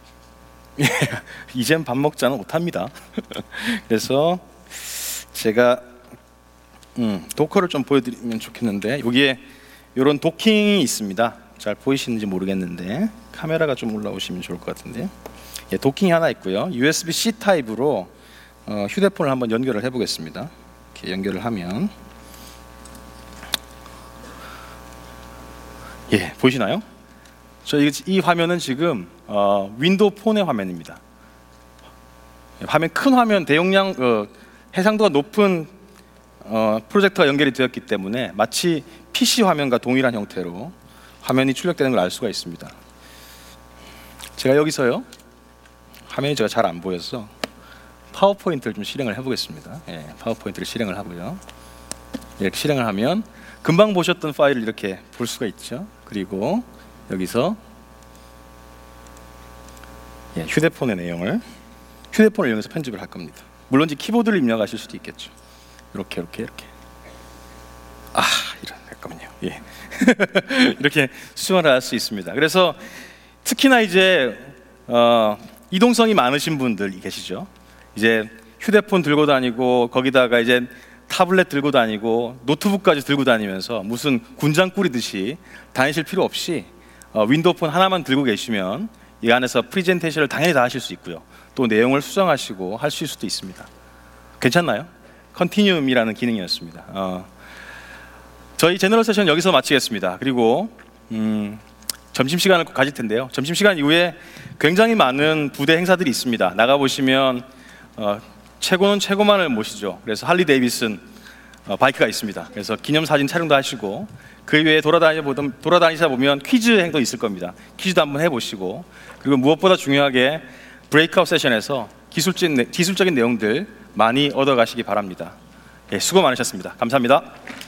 이젠 밥 먹자는 오타입니다. 그래서 제가 도커를 좀 보여드리면 좋겠는데 여기에 이런 도킹이 있습니다. 잘 보이시는지 모르겠는데 카메라가 좀 올라오시면 좋을 것 같은데 예, 도킹이 하나 있고요. USB-C 타입으로 휴대폰을 한번 연결을 해보겠습니다. 이렇게 연결을 하면 예, 보이시나요? 이 화면은 지금 윈도우 폰의 화면입니다. 화면 큰 화면 대용량 해상도가 높은 프로젝터가 연결이 되었기 때문에 마치 PC 화면과 동일한 형태로 화면이 출력되는 걸 알 수가 있습니다. 제가 여기서요 화면이 제가 잘 안 보여서 파워포인트를 좀 실행을 해보겠습니다. 예, 파워포인트를 실행을 하고요. 이렇게 실행을 하면 금방 보셨던 파일을 이렇게 볼 수가 있죠. 그리고 여기서 예, 휴대폰의 내용을 휴대폰을 이용해서 편집을 할 겁니다. 물론 이제 키보드를 입력하실 수도 있겠죠. 이렇게 잠깐만요. 예. 이렇게 수정을 할 수 있습니다. 그래서 특히나 이제 이동성이 많으신 분들이 계시죠. 이제 휴대폰 들고 다니고 거기다가 이제 타블렛 들고 다니고 노트북까지 들고 다니면서 무슨 군장 꾸리듯이 다니실 필요 없이 윈도우 폰 하나만 들고 계시면 이 안에서 프레젠테이션을 당연히 다 하실 수 있고요. 또 내용을 수정하시고 하실 수도 있습니다. 괜찮나요? 컨티뉴움이라는 기능이었습니다. 저희 제너럴 세션 여기서 마치겠습니다. 그리고 점심시간을 가질 텐데요. 점심시간 이후에 굉장히 많은 부대 행사들이 있습니다. 나가보시면 최고는 최고만을 모시죠. 그래서 할리 데이비슨 바이크가 있습니다. 그래서 기념사진 촬영도 하시고 그 외에 돌아다니시다 보면 퀴즈 행도 있을 겁니다. 퀴즈도 한번 해보시고 그리고 무엇보다 중요하게 브레이크아웃 세션에서 기술적인 내용들 많이 얻어가시기 바랍니다. 수고 많으셨습니다. 감사합니다.